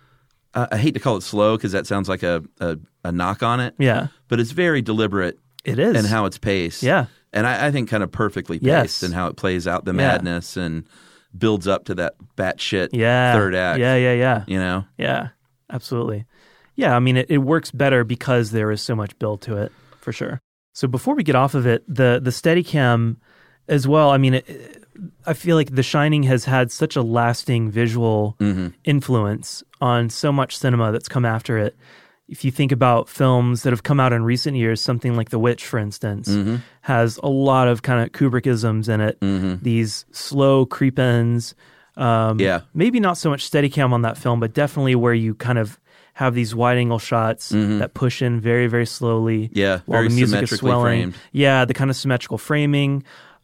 I hate to call it slow because that sounds like a knock on it. Yeah. But it's very deliberate. It is. And how it's paced. Yeah. And I think kind of perfectly paced and how it plays out the madness and builds up to that batshit third act. Yeah. You know? Yeah, absolutely. Yeah, I mean, it works better because there is so much build to it, for sure. So before we get off of it, the Steadicam as well, I mean, I feel like The Shining has had such a lasting visual influence on so much cinema that's come after it. If you think about films that have come out in recent years, something like The Witch, for instance, has a lot of kind of Kubrickisms in it, these slow creep-ins. Maybe not so much Steadicam on that film, but definitely where you kind of have these wide-angle shots that push in very, very slowly while the music is swelling. Framed. Yeah, the kind of symmetrical framing.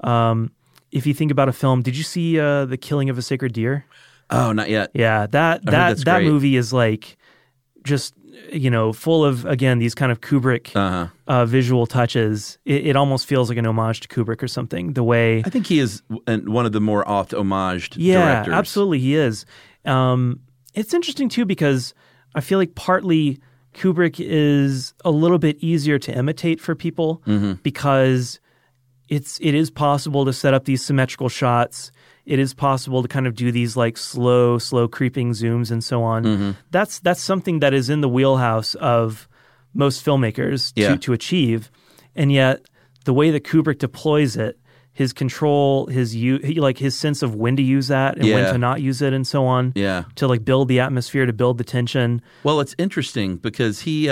If you think about a film, did you see The Killing of a Sacred Deer? Oh, not yet. Yeah, that movie is like just, full of, again, these kind of Kubrick visual touches. It almost feels like an homage to Kubrick or something, the way... I think he is one of the more oft-homaged directors. Yeah, absolutely, he is. It's interesting, too, because I feel like partly Kubrick is a little bit easier to imitate for people because it is possible to set up these symmetrical shots. It is possible to kind of do these like slow creeping zooms and so on. That's something that is in the wheelhouse of most filmmakers to achieve. And yet the way that Kubrick deploys it, his control, his sense of when to use that and when to not use it and so on. Yeah. To like build the atmosphere, to build the tension. Well, it's interesting because he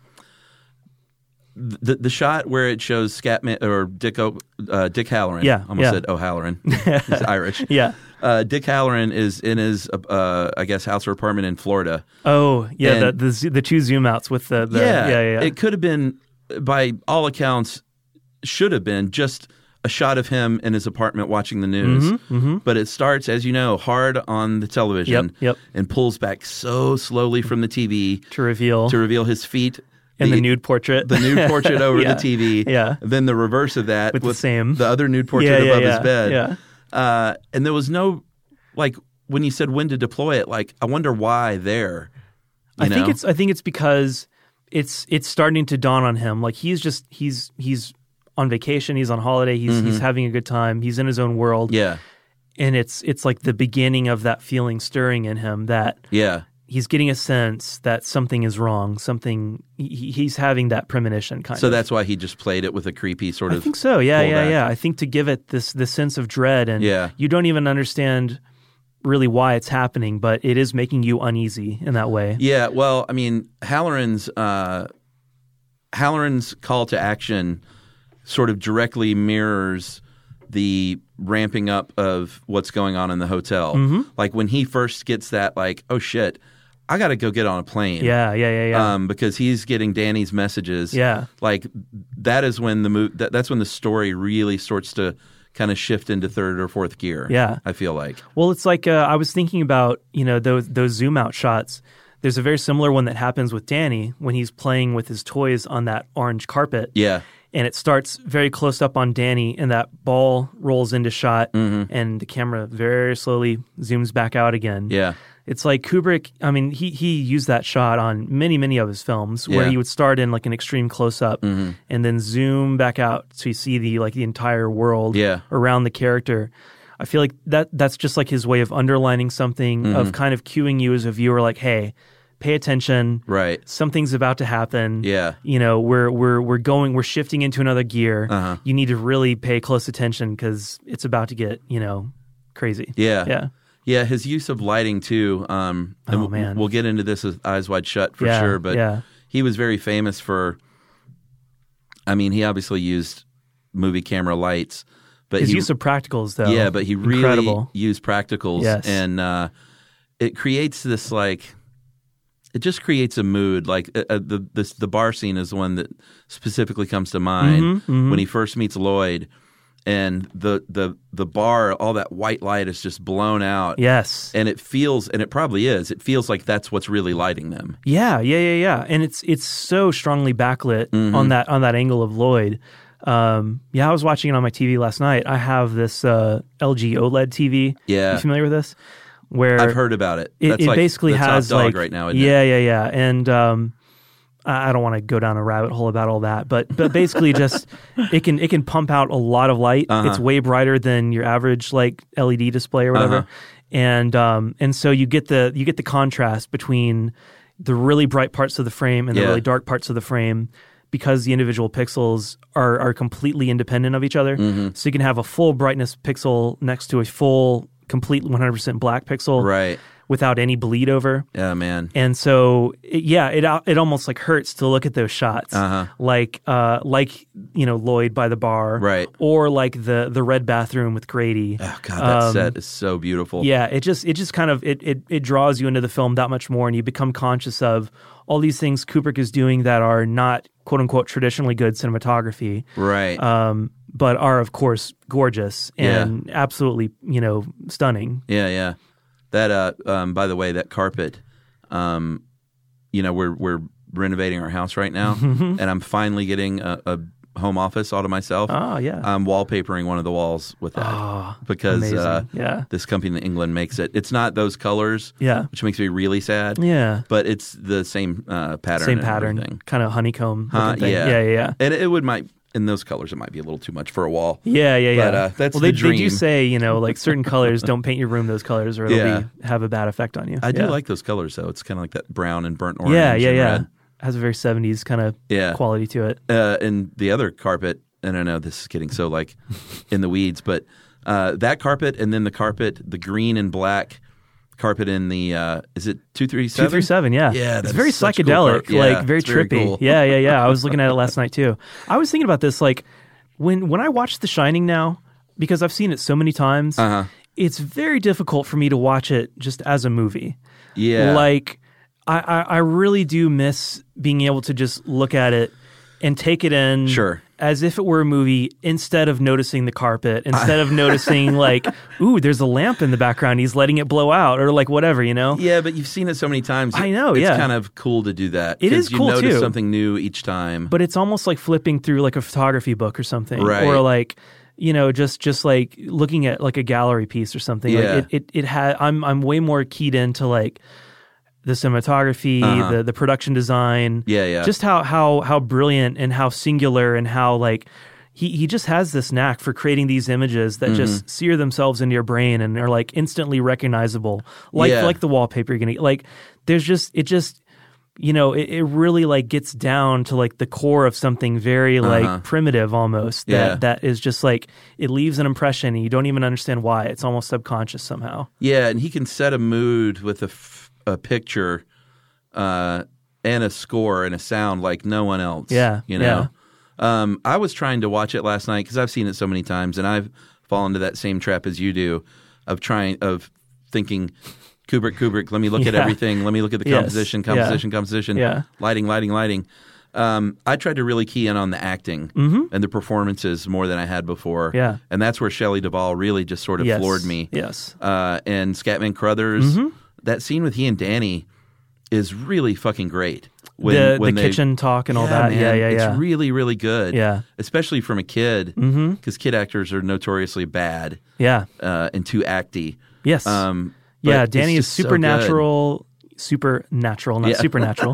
the shot where it shows Scatman or Dick Halloran. Yeah. Almost said O'Halloran. He's Irish. Yeah. Dick Halloran is in his I guess house or apartment in Florida. Oh, yeah, and the two zoom outs with the yeah. It could have been, by all accounts, should have been just a shot of him in his apartment watching the news. But it starts, as you know, hard on the television and pulls back so slowly from the TV to reveal his feet. And the nude portrait. The nude portrait over the TV. Yeah. Then the reverse of that with the other nude portrait above his bed. Yeah. And there was no, like, when you said when to deploy it, like, I wonder why there. I think it's because it's starting to dawn on him. Like, he's on vacation, he's on holiday, he's having a good time, he's in his own world. Yeah. And it's like the beginning of that feeling stirring in him that he's getting a sense that something is wrong, he's having that premonition kind of. So that's why he just played it with a creepy sort of... I think so, yeah. I think to give it this sense of dread, and you don't even understand really why it's happening, but it is making you uneasy in that way. Yeah, well, I mean, Halloran's call to action sort of directly mirrors the ramping up of what's going on in the hotel. Like when he first gets that, like, oh shit, I got to go get on a plane. Yeah. Because he's getting Danny's messages. Yeah. Like that is when that's when the story really starts to kind of shift into third or fourth gear. Yeah. I feel like. Well, it's like I was thinking about, those zoom out shots. There's a very similar one that happens with Danny when he's playing with his toys on that orange carpet. Yeah. And it starts very close up on Danny, and that ball rolls into shot, and the camera very slowly zooms back out again. Yeah. It's like Kubrick, I mean, he used that shot on many, many of his films where he would start in like an extreme close-up and then zoom back out so you see the entire world around the character. I feel like that's just like his way of underlining something, of kind of cueing you as a viewer like, hey, pay attention. Right. Something's about to happen. Yeah. We're shifting into another gear. You need to really pay close attention because it's about to get, crazy. Yeah. Yeah. Yeah, his use of lighting too. Man. We'll get into this as Eyes Wide Shut for sure, but he was very famous for, he obviously used movie camera lights. But his use of practicals, though. Yeah, but he really used practicals. Yes. And it creates this it just creates a mood. Like the bar scene is the one that specifically comes to mind when he first meets Lloyd. And the bar, all that white light is just blown out. Yes. And it feels, and it probably is, it feels like that's what's really lighting them. Yeah. And it's so strongly backlit on that angle of Lloyd. I was watching it on my TV last night. I have this LG OLED TV. Yeah. You familiar with this? Where I've heard about it. It basically has top dog right now, isn't it? Yeah. And I don't want to go down a rabbit hole about all that, but basically just it can pump out a lot of light. It's way brighter than your average like LED display or whatever. And so you get the contrast between the really bright parts of the frame and the really dark parts of the frame, because the individual pixels are completely independent of each other. So you can have a full brightness pixel next to a full complete 100% black pixel. Right. Without any bleed over. Yeah, man. And so, it almost like hurts to look at those shots, like Lloyd by the bar, right? Or like the red bathroom with Grady. Oh God, that set is so beautiful. Yeah, it just kind of it draws you into the film that much more, and you become conscious of all these things Kubrick is doing that are not quote unquote traditionally good cinematography, right? But are of course gorgeous and absolutely stunning. Yeah. That, by the way, that carpet, we're renovating our house right now, and I'm finally getting a home office all to myself. Oh, yeah. I'm wallpapering one of the walls with that because this company in England makes it. It's not those colors, which makes me really sad. Yeah, but it's the same pattern. Same pattern, kind of honeycomb. Thing. Yeah. And in those colors, it might be a little too much for a wall. Yeah. But that's the dream. They do say, like certain colors, don't paint your room those colors or it'll have a bad effect on you. I do like those colors, though. It's kind of like that brown and burnt orange. Yeah. Red. Has a very 70s kind of quality to it. And the other carpet, and I know this is getting so like in the weeds, but that carpet and then the green and black carpet in the is it 237? 237, yeah. Yeah, it's very psychedelic, cool like very trippy. Very cool. Yeah. I was looking at it last night too. I was thinking about this, like when I watch The Shining now, because I've seen it so many times, it's very difficult for me to watch it just as a movie. Yeah. Like I really do miss being able to just look at it and take it in as if it were a movie, instead of noticing the carpet, instead of noticing like, ooh, there's a lamp in the background, he's letting it blow out, or like whatever, Yeah, but you've seen it so many times. I know, it's kind of cool to do that. It is cool, you notice too. something new each time. But it's almost like flipping through like a photography book or something. Right. Or like, just like looking at like a gallery piece or something. Yeah. Like it had, I'm way more keyed into like the cinematography, the production design. Yeah. Just how brilliant and how singular and how like he just has this knack for creating these images that just sear themselves into your brain and are like instantly recognizable. Like the wallpaper you're gonna like. There's just it really like gets down to like the core of something very like primitive almost that is just like it leaves an impression and you don't even understand why. It's almost subconscious somehow. Yeah, and he can set a mood with a picture and a score and a sound like no one else. Yeah. I was trying to watch it last night because I've seen it so many times, and I've fallen into that same trap as you do of thinking Kubrick. Let me look at everything. Let me look at the composition. Yeah. Lighting. I tried to really key in on the acting and the performances more than I had before. Yeah. And that's where Shelley Duvall really just sort of floored me. Yes. And Scatman Crothers, that scene with he and Danny is really fucking great. When the kitchen talk and all that. Man, Yeah. It's really, really good. Yeah. Especially from a kid, because kid actors are notoriously bad. Yeah. And too acty. Yes. Danny is supernatural, not supernatural.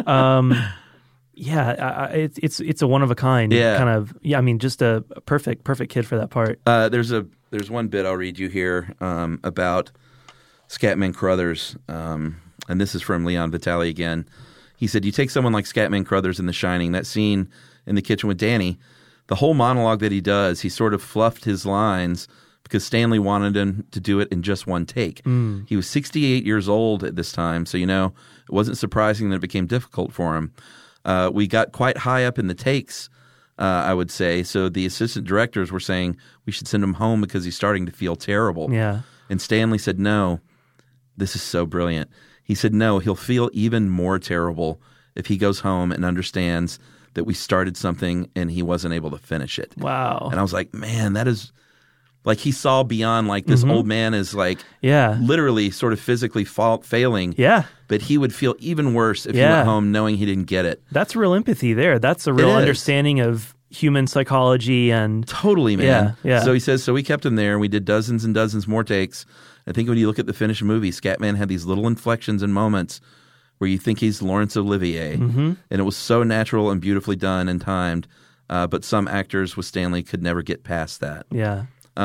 It's a one of a kind kind of. Yeah, I mean, just a perfect kid for that part. There's one bit I'll read you here about Scatman Crothers, and this is from Leon Vitali again. He said, "You take someone like Scatman Crothers in The Shining, that scene in the kitchen with Danny, the whole monologue that he does, he sort of fluffed his lines." Because Stanley wanted him to do it in just one take. He was 68 years old at this time, so it wasn't surprising that it became difficult for him. We got quite high up in the takes, I would say. So the assistant directors were saying we should send him home because he's starting to feel terrible. Yeah. And Stanley said, no, this is so brilliant. He said, no, he'll feel even more terrible if he goes home and understands that we started something and he wasn't able to finish it. Wow. And I was like, man, that is... Like he saw beyond like this old man is like literally sort of physically failing. Yeah. But he would feel even worse if he went home knowing he didn't get it. That's real empathy there. That's a real understanding of human psychology and... Totally, man. Yeah. So he says, so we kept him there and we did dozens and dozens more takes. I think when you look at the finished movie, Scatman had these little inflections and moments where you think he's Laurence Olivier. And it was so natural and beautifully done and timed. But some actors with Stanley could never get past that. Yeah.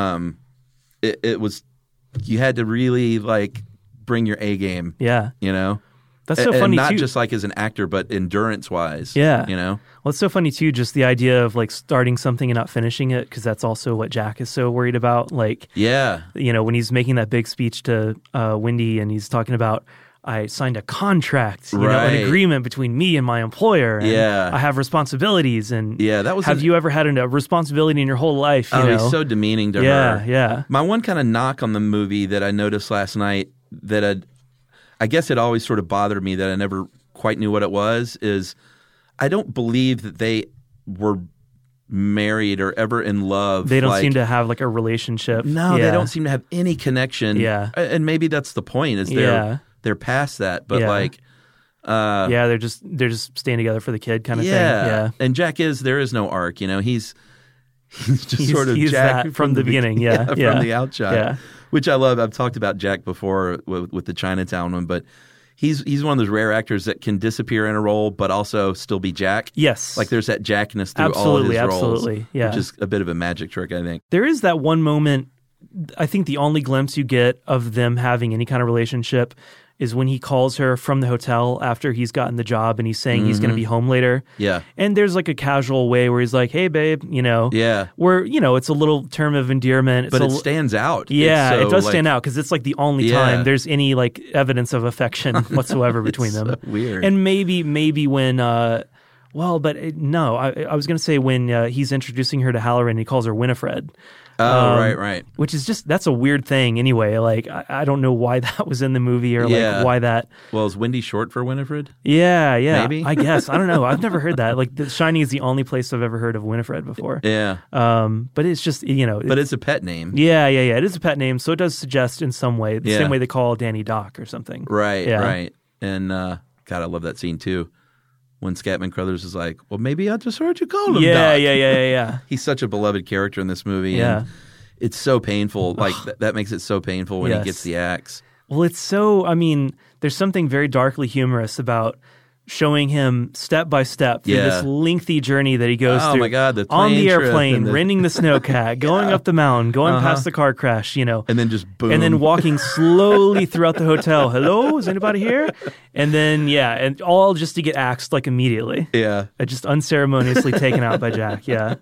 It was, you had to really like bring your A game. Yeah. That's so funny and not too. just like as an actor, but endurance wise. Yeah. Well, it's so funny too, just the idea of like starting something and not finishing it, because that's also what Jack is so worried about. Like, when he's making that big speech to Wendy and he's talking about, I signed a contract, an agreement between me and my employer. And I have responsibilities. And that was have you ever had a responsibility in your whole life? He's so demeaning to her. Yeah. My one kind of knock on the movie that I noticed last night that I guess it always sort of bothered me that I never quite knew what it was is I don't believe that they were married or ever in love. They don't seem to have like a relationship. No, they don't seem to have any connection. Yeah. And maybe that's the point is they're past that, but they're just staying together for the kid kind of thing. Yeah. And Jack there is no arc, He's just sort of Jack from the beginning. From the outshot, which I love. I've talked about Jack before with the Chinatown one, but he's one of those rare actors that can disappear in a role but also still be Jack. Yes, like there's that Jackness through all of his roles. Absolutely, yeah. Which is a bit of a magic trick, I think. There is that one moment. I think the only glimpse you get of them having any kind of relationship is when he calls her from the hotel after he's gotten the job and he's saying he's going to be home later. Yeah. And there's like a casual way where he's like, hey, babe, where, it's a little term of endearment. But it stands out. Yeah, it does stand out because it's like the only time there's any like evidence of affection whatsoever between them. So weird. And maybe when, I was going to say when he's introducing her to Halloran, he calls her Winifred. Oh, right. Which is just, that's a weird thing anyway. Like, I don't know why that was in the movie or like why that. Well, is Wendy short for Winifred? Yeah. Maybe? I guess. I don't know. I've never heard that. Like, The Shining is the only place I've ever heard of Winifred before. Yeah. But it's just, But it's a pet name. Yeah. It is a pet name. So it does suggest in some way, the same way they call Danny Doc or something. Right. And, God, I love that scene too. When Scatman Crothers is like, well, maybe I just heard you call him Doc. Yeah. He's such a beloved character in this movie. Yeah. And it's so painful. Like, that makes it so painful when he gets the axe. Well, it's so, there's something very darkly humorous about showing him step by step through this lengthy journey that he goes through. Oh my God, the on the airplane, and renting the snowcat, going up the mountain, going past the car crash, And then just boom. And then walking slowly throughout the hotel. Hello, is anybody here? And then, and all just to get axed like immediately. Yeah. Just unceremoniously taken out by Jack, yeah.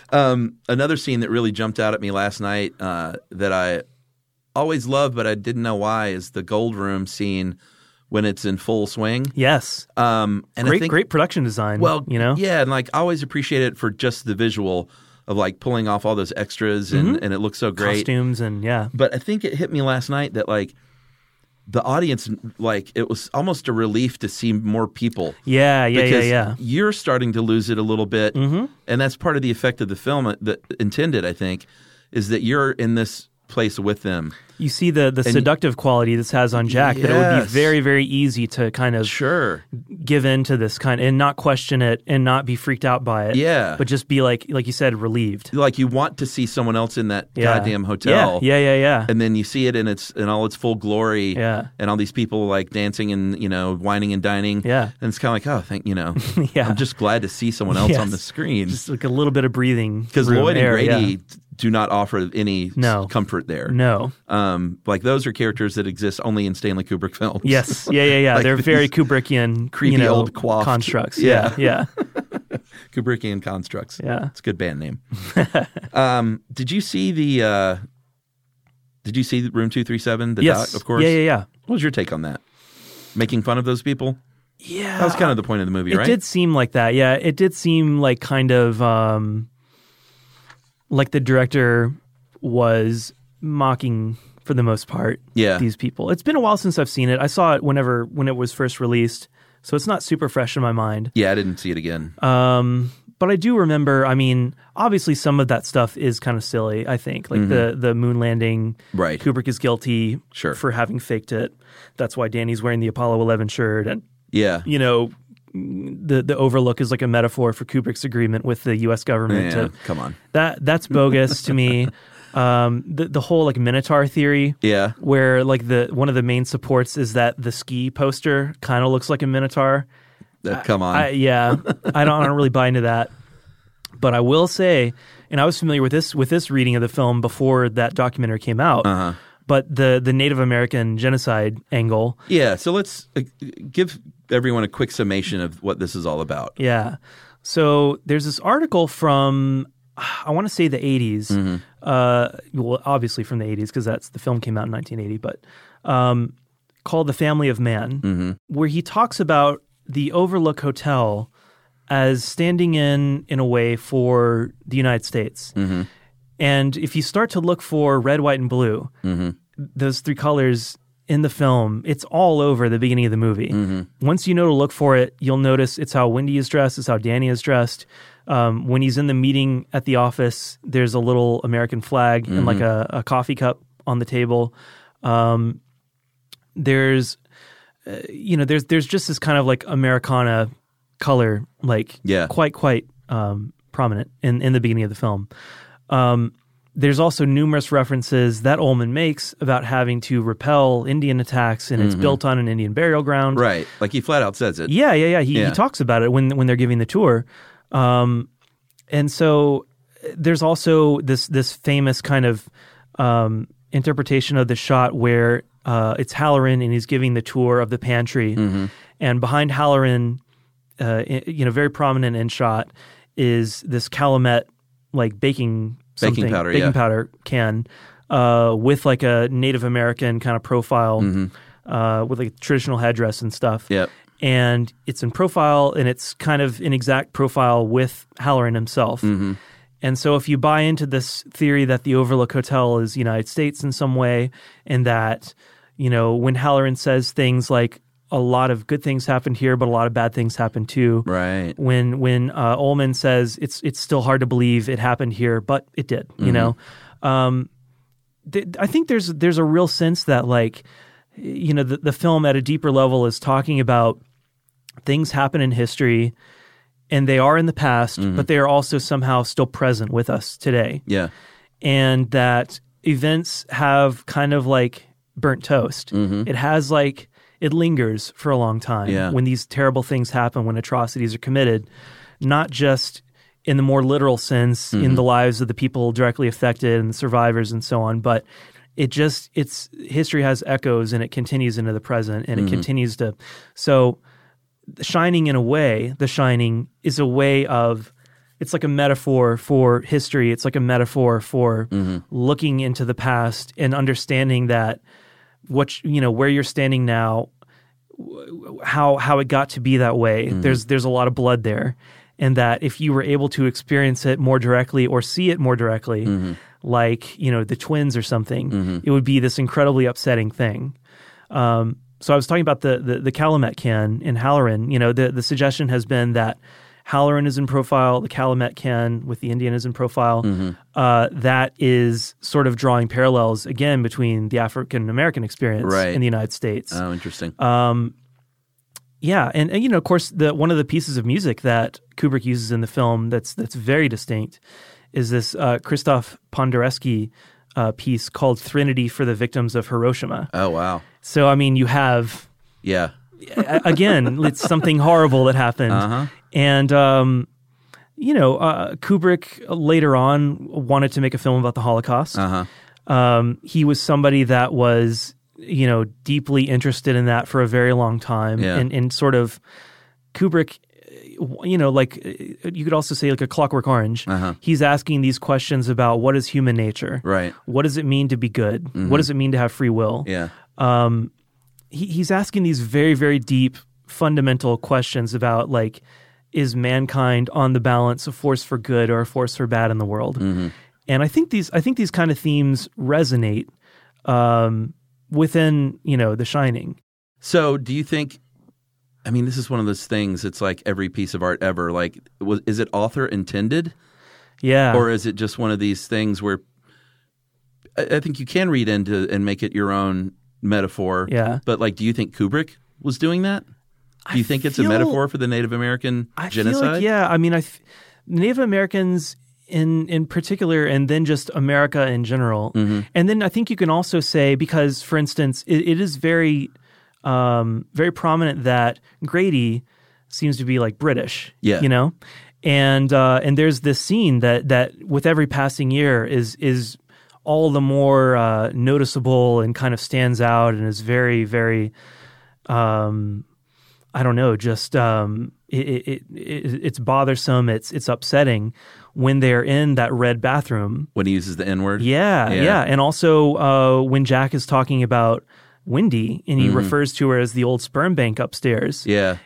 Another scene that really jumped out at me last night that I always loved, but I didn't know why, is the Gold Room scene when it's in full swing. Yes. And great production design. Well, yeah, and like I always appreciate it for just the visual of like pulling off all those extras and it looks so great. Costumes and But I think it hit me last night that like the audience, like, it was almost a relief to see more people. Yeah. Because you're starting to lose it a little bit. Mm-hmm. And that's part of the effect of the film that intended, I think, is that you're in this place with them. You see the seductive quality this has on Jack, that it would be very, very easy to kind of give in to this kind and not question it and not be freaked out by it. Yeah. But just be like you said, relieved. Like you want to see someone else in that goddamn hotel. Yeah. And then you see it in all its full glory. Yeah. And all these people like dancing and, whining and dining. Yeah. And it's kind of like, oh, yeah. I'm just glad to see someone else on the screen. Just like a little bit of breathing. Because Lloyd and Grady do not offer any comfort there. No. Like those are characters that exist only in Stanley Kubrick films. Yes. Yeah. Like they're very Kubrickian, creepy old coiffed constructs. Yeah. Kubrickian constructs. Yeah. It's a good band name. Did you see Room 237? The yes. doc, of course. Yeah. What was your take on that? Making fun of those people? Yeah. That was kind of the point of the movie, right? It did seem like that. Yeah. It did seem like kind of like the director was mocking, for the most part, these people. It's been a while since I've seen it. I saw it when it was first released, so it's not super fresh in my mind. Yeah, I didn't see it again. But I do remember, I mean, obviously some of that stuff is kind of silly, I think. Like the moon landing, right. Kubrick is guilty for having faked it. That's why Danny's wearing the Apollo 11 shirt. And, the Overlook is like a metaphor for Kubrick's agreement with the U.S. government. Come on. That's bogus to me. The whole like Minotaur theory, where like one of the main supports is that the ski poster kind of looks like a Minotaur. Come on. I don't really buy into that. But I will say, and I was familiar with this reading of the film before that documentary came out. But the Native American genocide angle. Yeah, so let's give everyone a quick summation of what this is all about. Yeah. So there's this article from, I want to say the 80s. Well, obviously from the 80s because the film came out in 1980, but called The Family of Man, where he talks about the Overlook Hotel as standing in a way for the United States. And if you start to look for red, white, and blue, those three colors in the film, it's all over the beginning of the movie. Once you know to look for it, you'll notice it's how Wendy is dressed, it's how Danny is dressed. When he's in the meeting at the office, there's a little American flag and like a coffee cup on the table. There's just this kind of like Americana color, like quite prominent in the beginning of the film. There's also numerous references that Ullman makes about having to repel Indian attacks, and it's built on an Indian burial ground. Right. Like he flat out says it. Yeah. He talks about it when they're giving the tour. And so there's also this famous kind of interpretation of the shot where it's Halloran and he's giving the tour of the pantry. And behind Halloran, very prominent in shot is this Calumet like baking powder can with like a Native American kind of profile with like a traditional headdress and stuff. Yep. And it's in profile, and it's kind of an exact profile with Halloran himself. And so if you buy into this theory that the Overlook Hotel is United States in some way, and that, when Halloran says things like, a lot of good things happened here, but a lot of bad things happened too. Right. When Ullman says it's still hard to believe it happened here, but it did. I think there's a real sense that like, the film at a deeper level is talking about things happen in history, and they are in the past, but they are also somehow still present with us today. Yeah. And that events have kind of like burnt toast. It has like. It lingers for a long time when these terrible things happen, when atrocities are committed, not just in the more literal sense in the lives of the people directly affected and the survivors and so on, but history has echoes, and it continues into the present, and it continues to. So The Shining is a way of, it's like a metaphor for history. It's like a metaphor for looking into the past and understanding that where you're standing now, how it got to be that way. There's a lot of blood there, and that if you were able to experience it more directly or see it more directly, like the twins or something, it would be this incredibly upsetting thing. So I was talking about the Calumet can in Halloran. You know, the suggestion has been that Halloran is in profile, the Calumet can with the Indian is in profile. That is sort of drawing parallels, again, between the African-American experience in the United States. Oh, interesting. Yeah, and you know, of course, one of the pieces of music that Kubrick uses in the film that's very distinct is this Krzysztof Penderecki piece called "Threnody for the Victims of Hiroshima." Oh, wow! So, I mean, you have again, it's something horrible that happened, and you know, Kubrick later on wanted to make a film about the Holocaust. He was somebody that was, you know, deeply interested in that for a very long time. And sort of Kubrick, you know, like you could also say like a Clockwork Orange. He's asking these questions about what is human nature? Right. What does it mean to be good? What does it mean to have free will? He's asking these very, very deep, fundamental questions about like, is mankind on the balance a force for good or a force for bad in the world? And I think these kind of themes resonate within, you know, The Shining. So do you think, I mean, this is one of those things, it's like every piece of art ever, like, is it author intended? Yeah. Or is it just one of these things where I think you can read into and make it your own metaphor. Yeah. But like, do you think Kubrick was doing that? Do you think it's a metaphor for the Native American genocide? Feel like, yeah. I mean, Native Americans in particular, and then just America in general. And then I think you can also say, because, for instance, it is very, very prominent that Grady seems to be like British, you know? And there's this scene that with every passing year is all the more noticeable and kind of stands out and is very, very, I don't know, just it's bothersome, it's upsetting when they're in that red bathroom. When he uses the N-word? Yeah. And also when Jack is talking about Wendy and he refers to her as the old sperm bank upstairs. Yeah.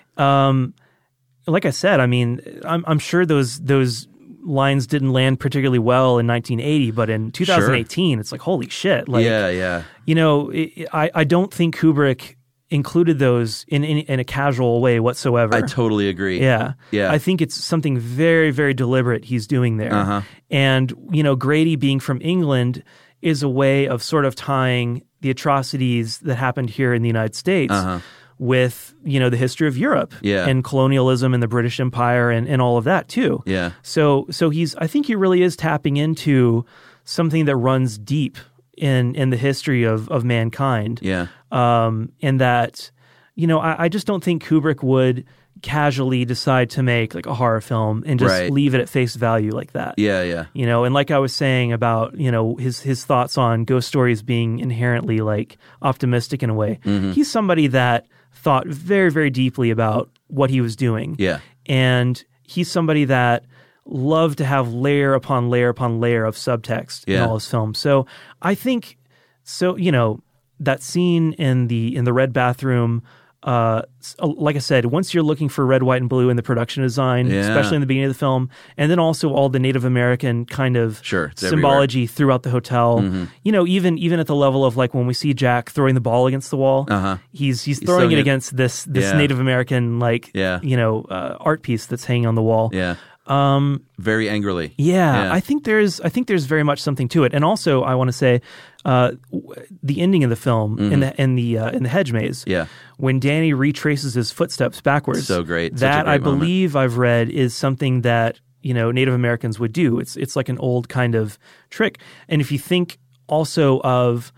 Like I said, I mean, I'm sure those lines didn't land particularly well in 1980, but in 2018, It's like, holy shit. Like, yeah. You know, I don't think Kubrick included those in a casual way whatsoever. I totally agree. Yeah. Yeah. I think it's something very, very deliberate he's doing there. And, you know, Grady being from England is a way of sort of tying the atrocities that happened here in the United States with, you know, the history of Europe and colonialism and the British Empire and all of that too. Yeah. So I think he really is tapping into something that runs deep in the history of mankind. Yeah. And that, you know, I just don't think Kubrick would casually decide to make like a horror film and just leave it at face value like that. Yeah. You know, and like I was saying about, you know, his thoughts on ghost stories being inherently like optimistic in a way. He's somebody that thought very, very deeply about what he was doing. Yeah. And he's somebody that loved to have layer upon layer upon layer of subtext in all his films. So I think, you know, that scene in the red bathroom, like I said, once you're looking for red, white, and blue in the production design, especially in the beginning of the film, and then also all the Native American kind of symbology throughout the hotel, you know, even at the level of like when we see Jack throwing the ball against the wall, he's throwing it against this Native American like you know art piece that's hanging on the wall. Yeah. Very angrily. Yeah. I think there's very much something to it, and also I want to say the ending of the film in the hedge maze. Yeah. When Danny retraces his footsteps backwards. So great. That I believe I've read is something that, you know, Native Americans would do. It's like an old kind of trick. And if you think also of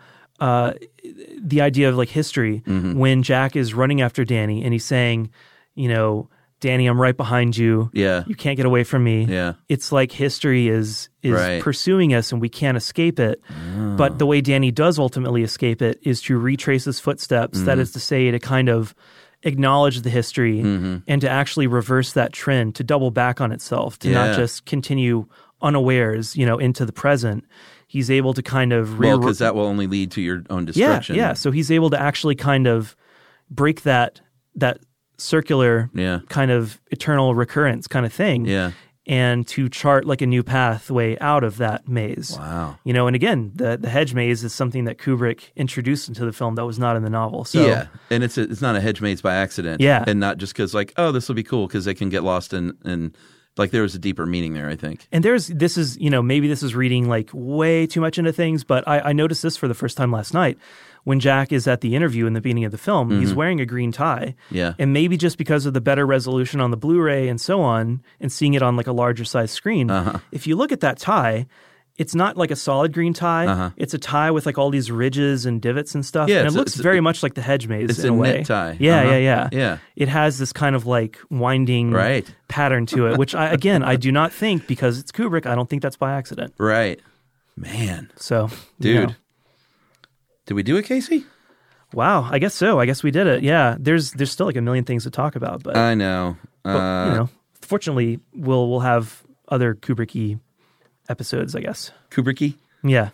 the idea of like history, when Jack is running after Danny and he's saying, you know, Danny, I'm right behind you. Yeah. You can't get away from me. Yeah. It's like history is pursuing us and we can't escape it. But the way Danny does ultimately escape it is to retrace his footsteps. That is to say, to kind of acknowledge the history and to actually reverse that trend, to double back on itself, to not just continue unawares, you know, into the present. He's able to kind of because that will only lead to your own destruction. Yeah. So he's able to actually kind of break that circular kind of eternal recurrence kind of thing. Yeah. and to chart like a new pathway out of that maze. Wow. And again, the hedge maze is something that Kubrick introduced into the film that was not in the novel. So yeah, and it's not a hedge maze by accident. Yeah. And not just because like, oh, this will be cool because they can get lost in like there was a deeper meaning there, I think. And maybe this is reading like way too much into things, but I noticed this for the first time last night. When Jack is at the interview in the beginning of the film, he's wearing a green tie. Yeah. And maybe just because of the better resolution on the Blu-ray and so on, and seeing it on like a larger size screen, if you look at that tie, it's not like a solid green tie. It's a tie with like all these ridges and divots and stuff. Yeah, and it looks very much like the hedge maze in a way. Knit tie. Yeah. It has this kind of like winding pattern to it, which I do not think, because it's Kubrick, I don't think that's by accident. Right. Man. So, dude. Did we do it, Casey? Wow, I guess so. I guess we did it. Yeah, there's still like a million things to talk about, but I know. Fortunately, we'll have other Kubrick-y episodes, I guess. Kubrick-y? Yeah.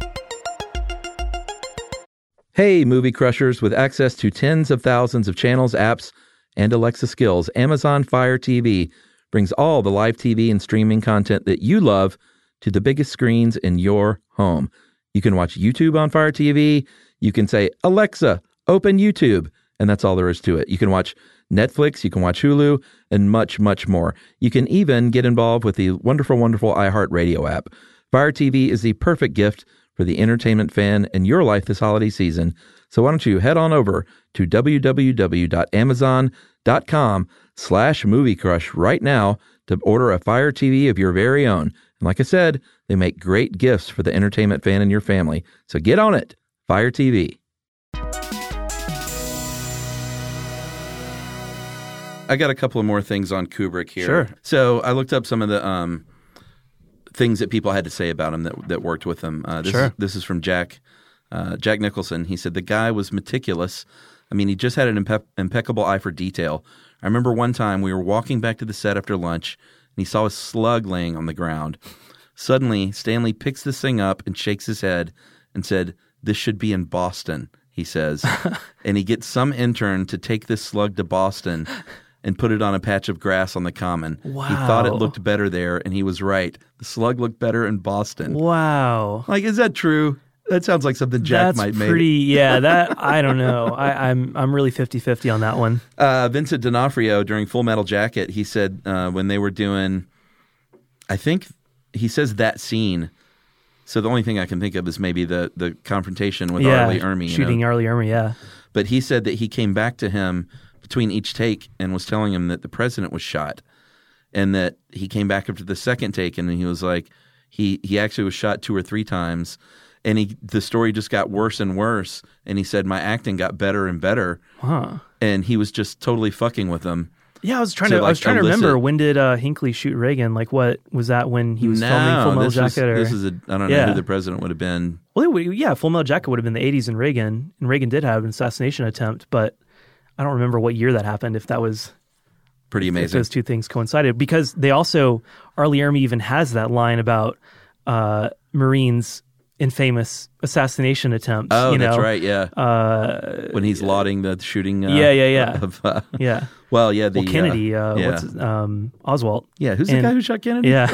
Hey, movie crushers, with access to tens of thousands of channels, apps, and Alexa skills, Amazon Fire TV brings all the live TV and streaming content that you love to the biggest screens in your home. You can watch YouTube on Fire TV. You can say, Alexa, open YouTube. And that's all there is to it. You can watch Netflix, you can watch Hulu, and much, much more. You can even get involved with the wonderful, wonderful iHeartRadio app. Fire TV is the perfect gift for the entertainment fan in your life this holiday season. So why don't you head on over to www.amazon.com/moviecrush right now to order a Fire TV of your very own. And like I said, they make great gifts for the entertainment fan in your family. So get on it. Fire TV. I got a couple of more things on Kubrick here. Sure. So I looked up some of the things that people had to say about him that worked with him. This is from Jack Nicholson. He said, the guy was meticulous. I mean, he just had an impeccable eye for detail. I remember one time we were walking back to the set after lunch, and he saw a slug laying on the ground. Suddenly, Stanley picks this thing up and shakes his head and said, this should be in Boston, he says. And he gets some intern to take this slug to Boston and put it on a patch of grass on the common. Wow. He thought it looked better there, and he was right. The slug looked better in Boston. Wow. Like, is that true? That sounds like something Jack might make. That, I don't know. I'm really 50-50 on that one. Vincent D'Onofrio, during Full Metal Jacket, he said when they were doing, I think he says that scene. So the only thing I can think of is maybe the confrontation with R. Lee Ermey. Shooting R. Lee Ermey, yeah. But he said that he came back to him between each take and was telling him that the president was shot. And that he came back after the second take and he was like, he actually was shot 2 or 3 times. And the story just got worse and worse. And he said, my acting got better and better. Huh. And he was just totally fucking with them. Yeah, I was trying to remember, when did Hinckley shoot Reagan? Like, what was that when he was filming Full Metal Jacket? I don't know who the president would have been. Well, Full Metal Jacket would have been the 80s and Reagan did have an assassination attempt, but I don't remember what year that happened, if that was pretty amazing. If those two things coincided, because they also, R. Lee Ermey even has that line about Marines' infamous assassination attempts. Oh, that's right, yeah. When he's lauding the shooting. Yeah. Well, yeah. Kennedy, Oswald. Yeah, who's the guy who shot Kennedy? Yeah.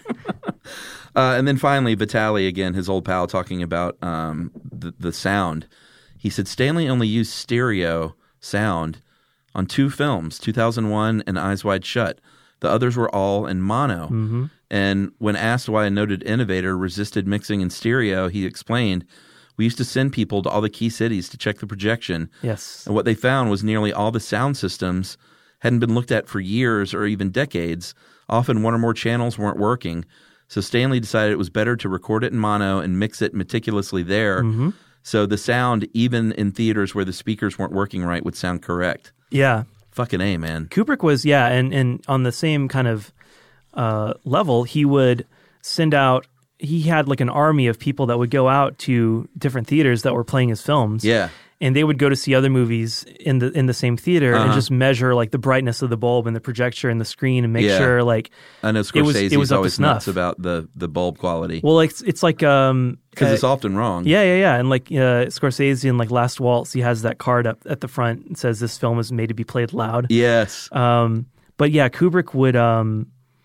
And then finally, Vitali, again, his old pal, talking about the sound. He said Stanley only used stereo sound on 2 films, 2001 and Eyes Wide Shut. The others were all in mono. Mm-hmm. And when asked why a noted innovator resisted mixing in stereo, he explained, we used to send people to all the key cities to check the projection. Yes. And what they found was nearly all the sound systems hadn't been looked at for years or even decades. Often 1 or more channels weren't working. So Stanley decided it was better to record it in mono and mix it meticulously there. Mm-hmm. So the sound, even in theaters where the speakers weren't working right, would sound correct. Yeah. Fucking A, man. Kubrick was, and on the same kind of level, he would send out, he had like an army of people that would go out to different theaters that were playing his films. Yeah. And they would go to see other movies in the same theater and just measure like the brightness of the bulb and the projector and the screen and make sure like I know Scorsese it was up always to snuff. nuts about the bulb quality. Well, like it's like because it's often wrong. Yeah. And like Scorsese in like Last Waltz, he has that card up at the front and says this film is made to be played loud. Yes. But yeah, Kubrick would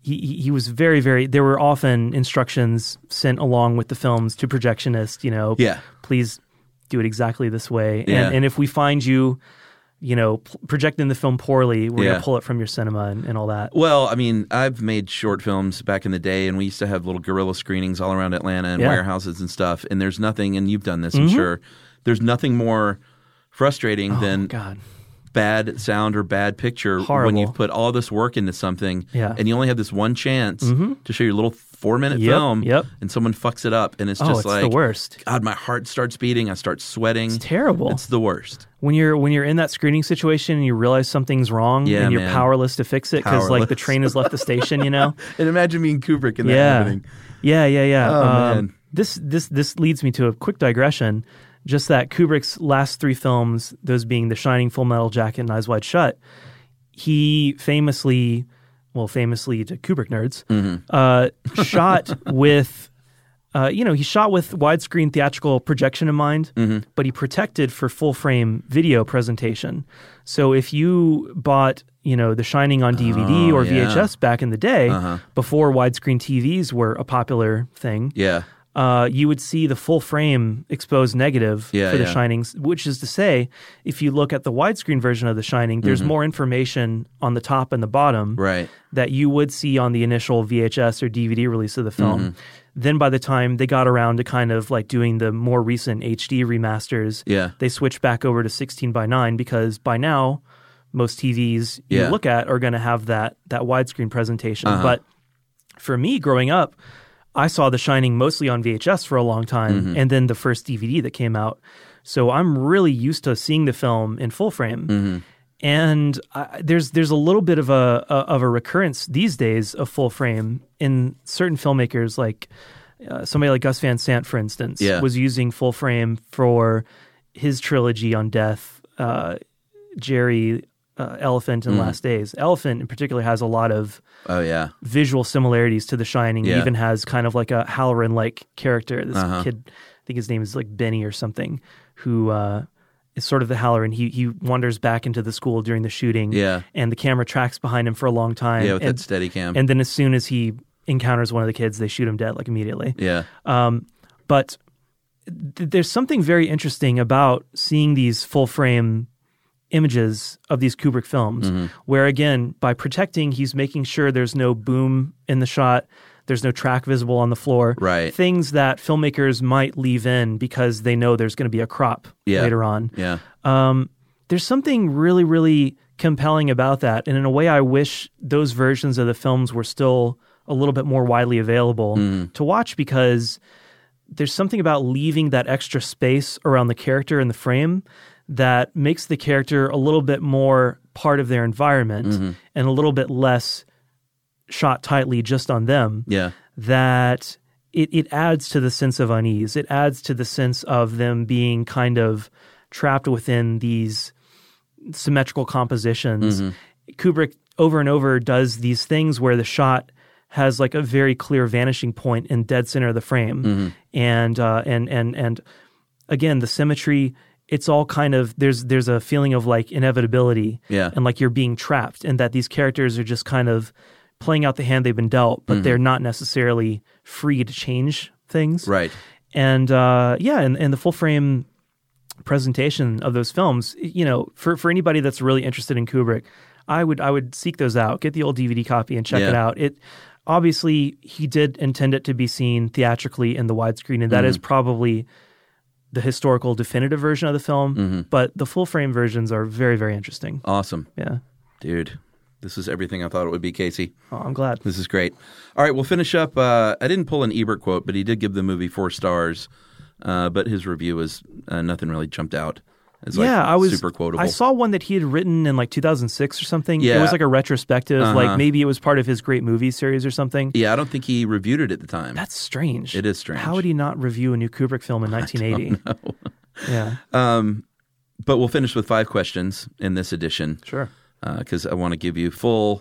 he was very, very, there were often instructions sent along with the films to projectionists, please do it exactly this way. And if we find you, projecting the film poorly, we're going to pull it from your cinema and all that. Well, I mean, I've made short films back in the day, and we used to have little guerrilla screenings all around Atlanta and warehouses and stuff. And there's nothing, and you've done this, I'm sure, there's nothing more frustrating than bad sound or bad picture when you've put all this work into something and you only have this one chance to show your little 4-minute film and someone fucks it up, and it's just it's the worst. God, my heart starts beating, I start sweating. It's terrible. It's the worst. When you're in that screening situation and you realize something's wrong and you're powerless to fix it because the train has left the station, And imagine being Kubrick in that happening. Yeah. Oh, man. This leads me to a quick digression. Just that Kubrick's last 3 films, those being The Shining, Full Metal Jacket, and Eyes Wide Shut, he famously to Kubrick nerds, shot with, he shot with widescreen theatrical projection in mind, but he protected for full frame video presentation. So if you bought, The Shining on DVD or VHS back in the day, before widescreen TVs were a popular thing, you would see the full frame exposed negative for The Shining, which is to say, if you look at the widescreen version of The Shining, there's more information on the top and the bottom that you would see on the initial VHS or DVD release of the film. Then by the time they got around to kind of like doing the more recent HD remasters, they switched back over to 16:9 because by now most TVs you look at are going to have that widescreen presentation. But for me growing up, I saw The Shining mostly on VHS for a long time, and then the first DVD that came out. So I'm really used to seeing the film in full frame. And there's a little bit of a recurrence these days of full frame in certain filmmakers, like somebody like Gus Van Sant, for instance, was using full frame for his trilogy on death, Jerry, Elephant, and Last Days. Elephant in particular has a lot of visual similarities to The Shining. It even has kind of like a Halloran-like character. This kid, I think his name is like Benny or something, who is sort of the Halloran. He wanders back into the school during the shooting, and the camera tracks behind him for a long time. With that steady cam. And then as soon as he encounters one of the kids, they shoot him dead like immediately. But there's something very interesting about seeing these full-frame images of these Kubrick films, where again, by protecting, he's making sure there's no boom in the shot, there's no track visible on the floor, things that filmmakers might leave in because they know there's going to be a crop later on. There's something really, really compelling about that, and in a way I wish those versions of the films were still a little bit more widely available to watch, because there's something about leaving that extra space around the character in the frame that makes the character a little bit more part of their environment and a little bit less shot tightly just on them, that it adds to the sense of unease. It adds to the sense of them being kind of trapped within these symmetrical compositions. Kubrick over and over does these things where the shot has like a very clear vanishing point in dead center of the frame. And again, the symmetry, it's all kind of, there's a feeling of like inevitability and like you're being trapped, and that these characters are just kind of playing out the hand they've been dealt, but they're not necessarily free to change things. And and the full frame presentation of those films, for anybody that's really interested in Kubrick, I would seek those out. Get the old DVD copy and check it out. It obviously, he did intend it to be seen theatrically in the widescreen, and that is probably the historical definitive version of the film, but the full frame versions are very, very interesting. Awesome. Yeah. Dude, this is everything I thought it would be, Casey. Oh, I'm glad. This is great. All right, we'll finish up. I didn't pull an Ebert quote, but he did give the movie 4 stars, but his review was nothing really jumped out. It's super quotable. I saw one that he had written in like 2006 or something. It was like a retrospective, like maybe it was part of his Great Movies series or something. Yeah, I don't think he reviewed it at the time. That's strange. It is strange. How would he not review a new Kubrick film in 1980? I don't know. But we'll finish with 5 questions in this edition. Sure. Because I want to give you full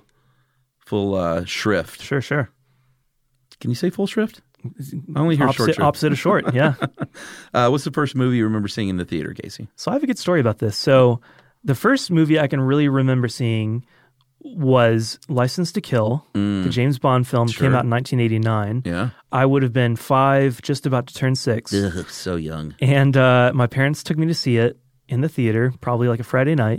shrift. Sure. Can you say full shrift? I only hear short shrift. Opposite of short, yeah. What's the first movie you remember seeing in the theater, Casey? So I have a good story about this. So the first movie I can really remember seeing was License to Kill, the James Bond film. Came out in 1989. Yeah. I would have been 5, just about to turn 6. Ugh, so young. And my parents took me to see it in the theater, probably like a Friday night.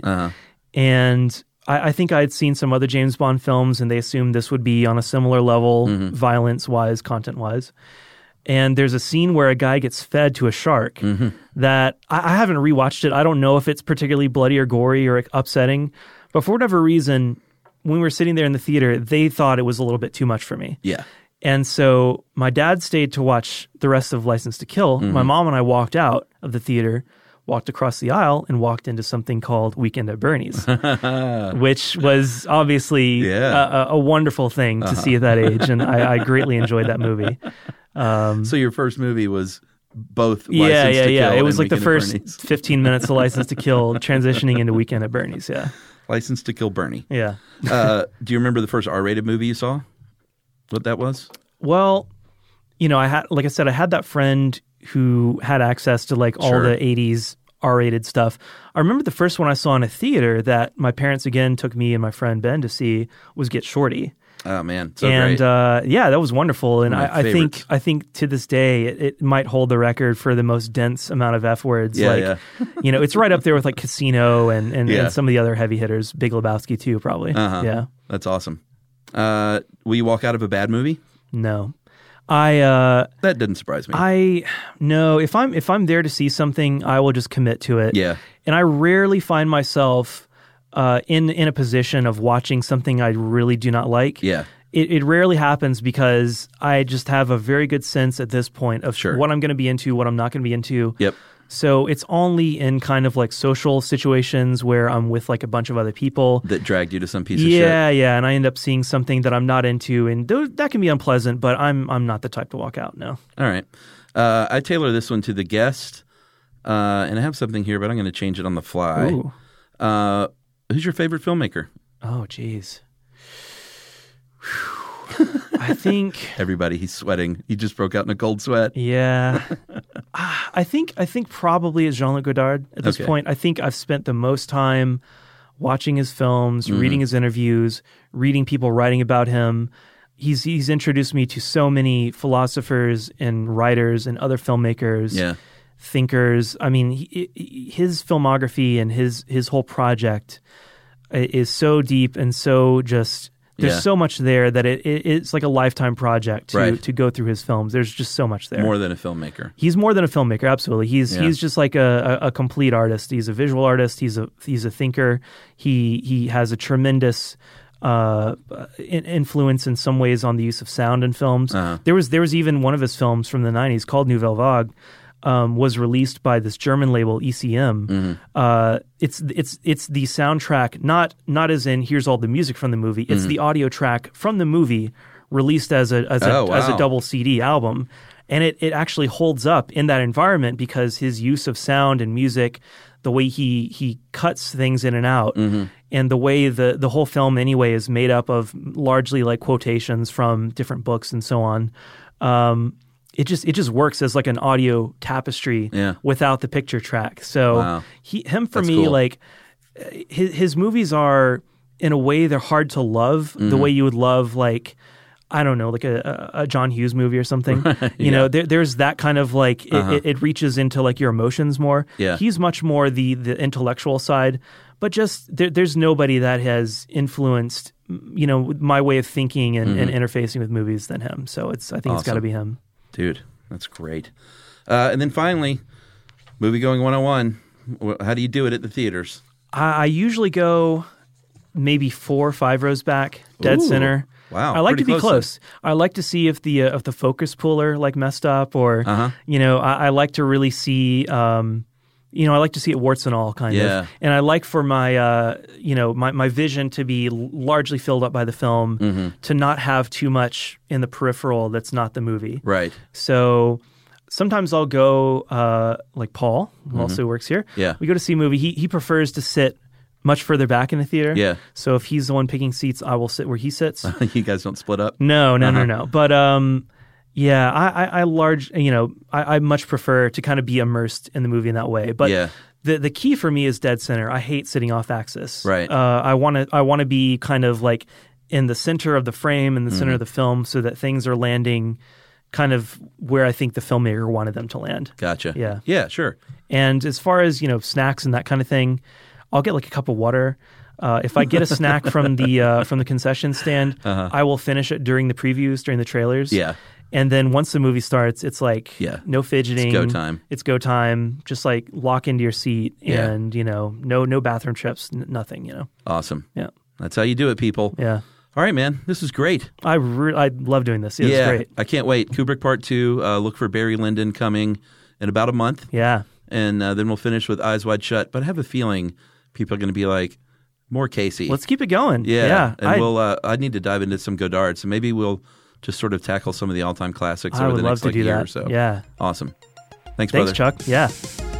And I think I had seen some other James Bond films, and they assumed this would be on a similar level, violence-wise, content-wise. And there's a scene where a guy gets fed to a shark that I haven't rewatched it. I don't know if it's particularly bloody or gory or upsetting, but for whatever reason, when we were sitting there in the theater, they thought it was a little bit too much for me. Yeah. And so my dad stayed to watch the rest of License to Kill. My mom and I walked out of the theater, walked across the aisle, and walked into something called Weekend at Bernie's, which was obviously a wonderful thing to see at that age. And I greatly enjoyed that movie. So your first movie was both License to Kill It was and like the Weekend first 15 minutes of License to Kill, transitioning into Weekend at Bernie's, License to Kill Bernie. Yeah. Do you remember the first R-rated movie you saw? What that was? Well, I had that friend who had access to like all the 80s R-rated stuff. I remember the first one I saw in a theater that my parents again took me and my friend Ben to see was Get Shorty. Oh man, so and great. That was wonderful. And I favorites. think to this day it might hold the record for the most dense amount of F words. It's right up there with like Casino and some of the other heavy hitters. Big Lebowski too, probably. Yeah, that's awesome. Will you walk out of a bad movie? No. That didn't surprise me. No. If I'm there to see something, I will just commit to it. Yeah. And I rarely find myself in a position of watching something I really do not like. Yeah. It rarely happens because I just have a very good sense at this point of what I'm going to be into, what I'm not going to be into. Yep. So it's only in kind of like social situations where I'm with like a bunch of other people. That dragged you to some piece of shit. Yeah, and I end up seeing something that I'm not into, and that can be unpleasant, but I'm not the type to walk out, no. All right. I tailor this one to the guest, and I have something here, but I'm going to change it on the fly. Ooh. Who's your favorite filmmaker? Oh, geez. I think everybody, he's sweating. He just broke out in a cold sweat. Yeah. I think probably it's Jean-Luc Godard at this point. I think I've spent the most time watching his films, reading his interviews, reading people writing about him. He's introduced me to so many philosophers and writers and other filmmakers, thinkers. I mean, his filmography and his whole project is so deep and so just... There's so much there that it's like a lifetime project to go through his films. There's just so much there. More than a filmmaker. He's more than a filmmaker, absolutely. He's just like a complete artist. He's a visual artist. He's a thinker. He has a tremendous influence in some ways on the use of sound in films. There was even one of his films from the 90s called Nouvelle Vague. Was released by this German label ECM. It's the soundtrack, not as in here's all the music from the movie. It's the audio track from the movie released as a double CD album, and it actually holds up in that environment because his use of sound and music, the way he cuts things in and out, and the way the whole film anyway is made up of largely like quotations from different books and so on. It just works as like an audio tapestry without the picture track. So for me, cool. Like his movies are in a way they're hard to love the way you would love like I don't know like a John Hughes movie or something. You know, there's that kind of like it reaches into like your emotions more. He's much more the intellectual side, but just there's nobody that has influenced my way of thinking and interfacing with movies than him. So I think it's got to be him. Dude, that's great. And then finally, movie going 101. How do you do it at the theaters? I usually go maybe 4 or 5 rows back, dead center. Wow, I like to be close. I like to see if the focus puller like messed up, or I like to really see. I like to see it warts and all, kind of. And I like for my, my vision to be largely filled up by the film, to not have too much in the peripheral that's not the movie. Right. So sometimes I'll go, like Paul, who also works here. We go to see a movie. He prefers to sit much further back in the theater. So if he's the one picking seats, I will sit where he sits. You guys don't split up? No. But I much prefer to kind of be immersed in the movie in that way. But The key for me is dead center. I hate sitting off axis. Right. I want to be kind of like in the center of the frame, in the center of the film, so that things are landing kind of where I think the filmmaker wanted them to land. Gotcha. Yeah. Yeah, sure. And as far as, snacks and that kind of thing, I'll get like a cup of water. If I get a snack from the concession stand, I will finish it during the previews, during the trailers. Yeah. And then once the movie starts, it's like no fidgeting. It's go time. It's go time. Just like lock into your seat and, no bathroom trips, nothing, Awesome. Yeah. That's how you do it, people. Yeah. All right, man. This was great. I love doing this. It was great. I can't wait. Kubrick Part 2. Look for Barry Lyndon coming in about a month. Yeah. And then we'll finish with Eyes Wide Shut. But I have a feeling people are going to be like, more Casey. Let's keep it going. Yeah. And I need to dive into some Godard. So maybe we'll just sort of tackle some of the all-time classics over the next year or so. Yeah. Awesome. Thanks, brother. Chuck. Yeah.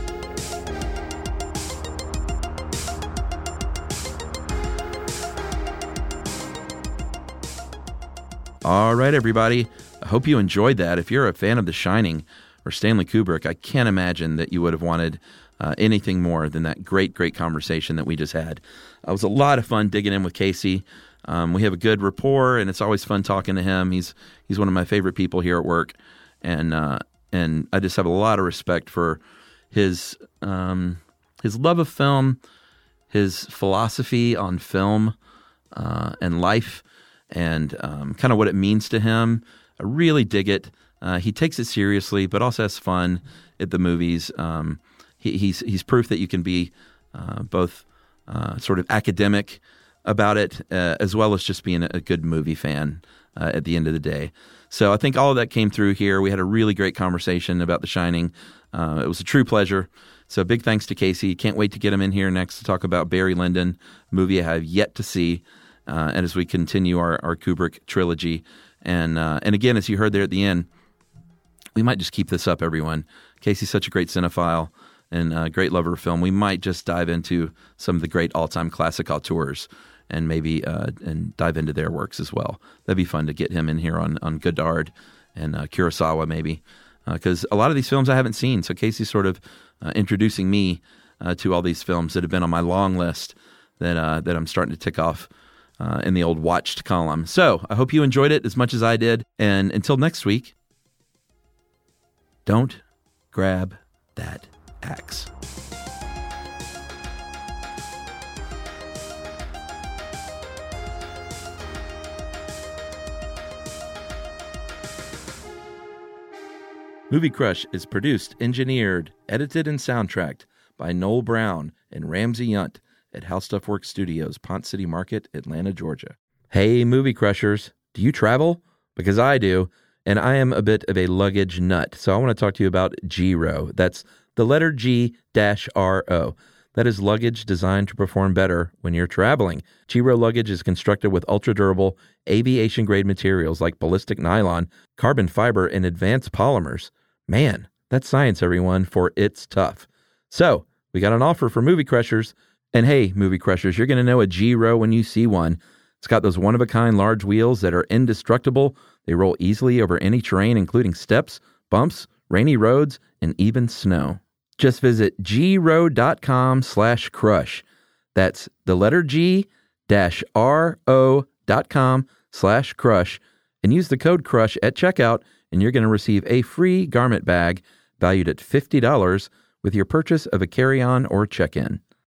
All right, everybody. I hope you enjoyed that. If you're a fan of The Shining or Stanley Kubrick, I can't imagine that you would have wanted anything more than that great conversation that we just had. It was a lot of fun digging in with Casey. We have a good rapport, and it's always fun talking to him. He's one of my favorite people here at work, and I just have a lot of respect for his love of film, his philosophy on film and life, and kind of what it means to him. I really dig it. He takes it seriously, but also has fun at the movies. He's proof that you can be both sort of academic about it as well as just being a good movie fan at the end of the day. So I think all of that came through here. We had a really great conversation about The Shining. It was a true pleasure. So big thanks to Casey. Can't wait to get him in here next to talk about Barry Lyndon, a movie I have yet to see. And as we continue our Kubrick trilogy. And again, as you heard there at the end, we might just keep this up, everyone. Casey's such a great cinephile and a great lover of film. We might just dive into some of the great all-time classic auteurs and maybe and dive into their works as well. That'd be fun to get him in here on Godard and Kurosawa maybe, because a lot of these films I haven't seen. So Casey's sort of introducing me to all these films that have been on my long list that I'm starting to tick off in the old watched column. So I hope you enjoyed it as much as I did. And until next week, don't grab that axe. Movie Crush is produced, engineered, edited, and soundtracked by Noel Brown and Ramsey Yunt at How Stuff Works Studios, Ponce City Market, Atlanta, Georgia. Hey, Movie Crushers, do you travel? Because I do, and I am a bit of a luggage nut, so I want to talk to you about Giro. That's the letter G-R-O. That is luggage designed to perform better when you're traveling. Giro luggage is constructed with ultra-durable, aviation-grade materials like ballistic nylon, carbon fiber, and advanced polymers. Man, that's science, everyone, for it's tough. So, we got an offer for Movie Crushers. And hey, Movie Crushers, you're going to know a Giro when you see one. It's got those one-of-a-kind large wheels that are indestructible. They roll easily over any terrain, including steps, bumps, rainy roads, and even snow. Just visit gro.com/crush. That's the letter G-RO.com/crush. And use the code CRUSH at checkout, and you're going to receive a free garment bag valued at $50 with your purchase of a carry-on or check-in.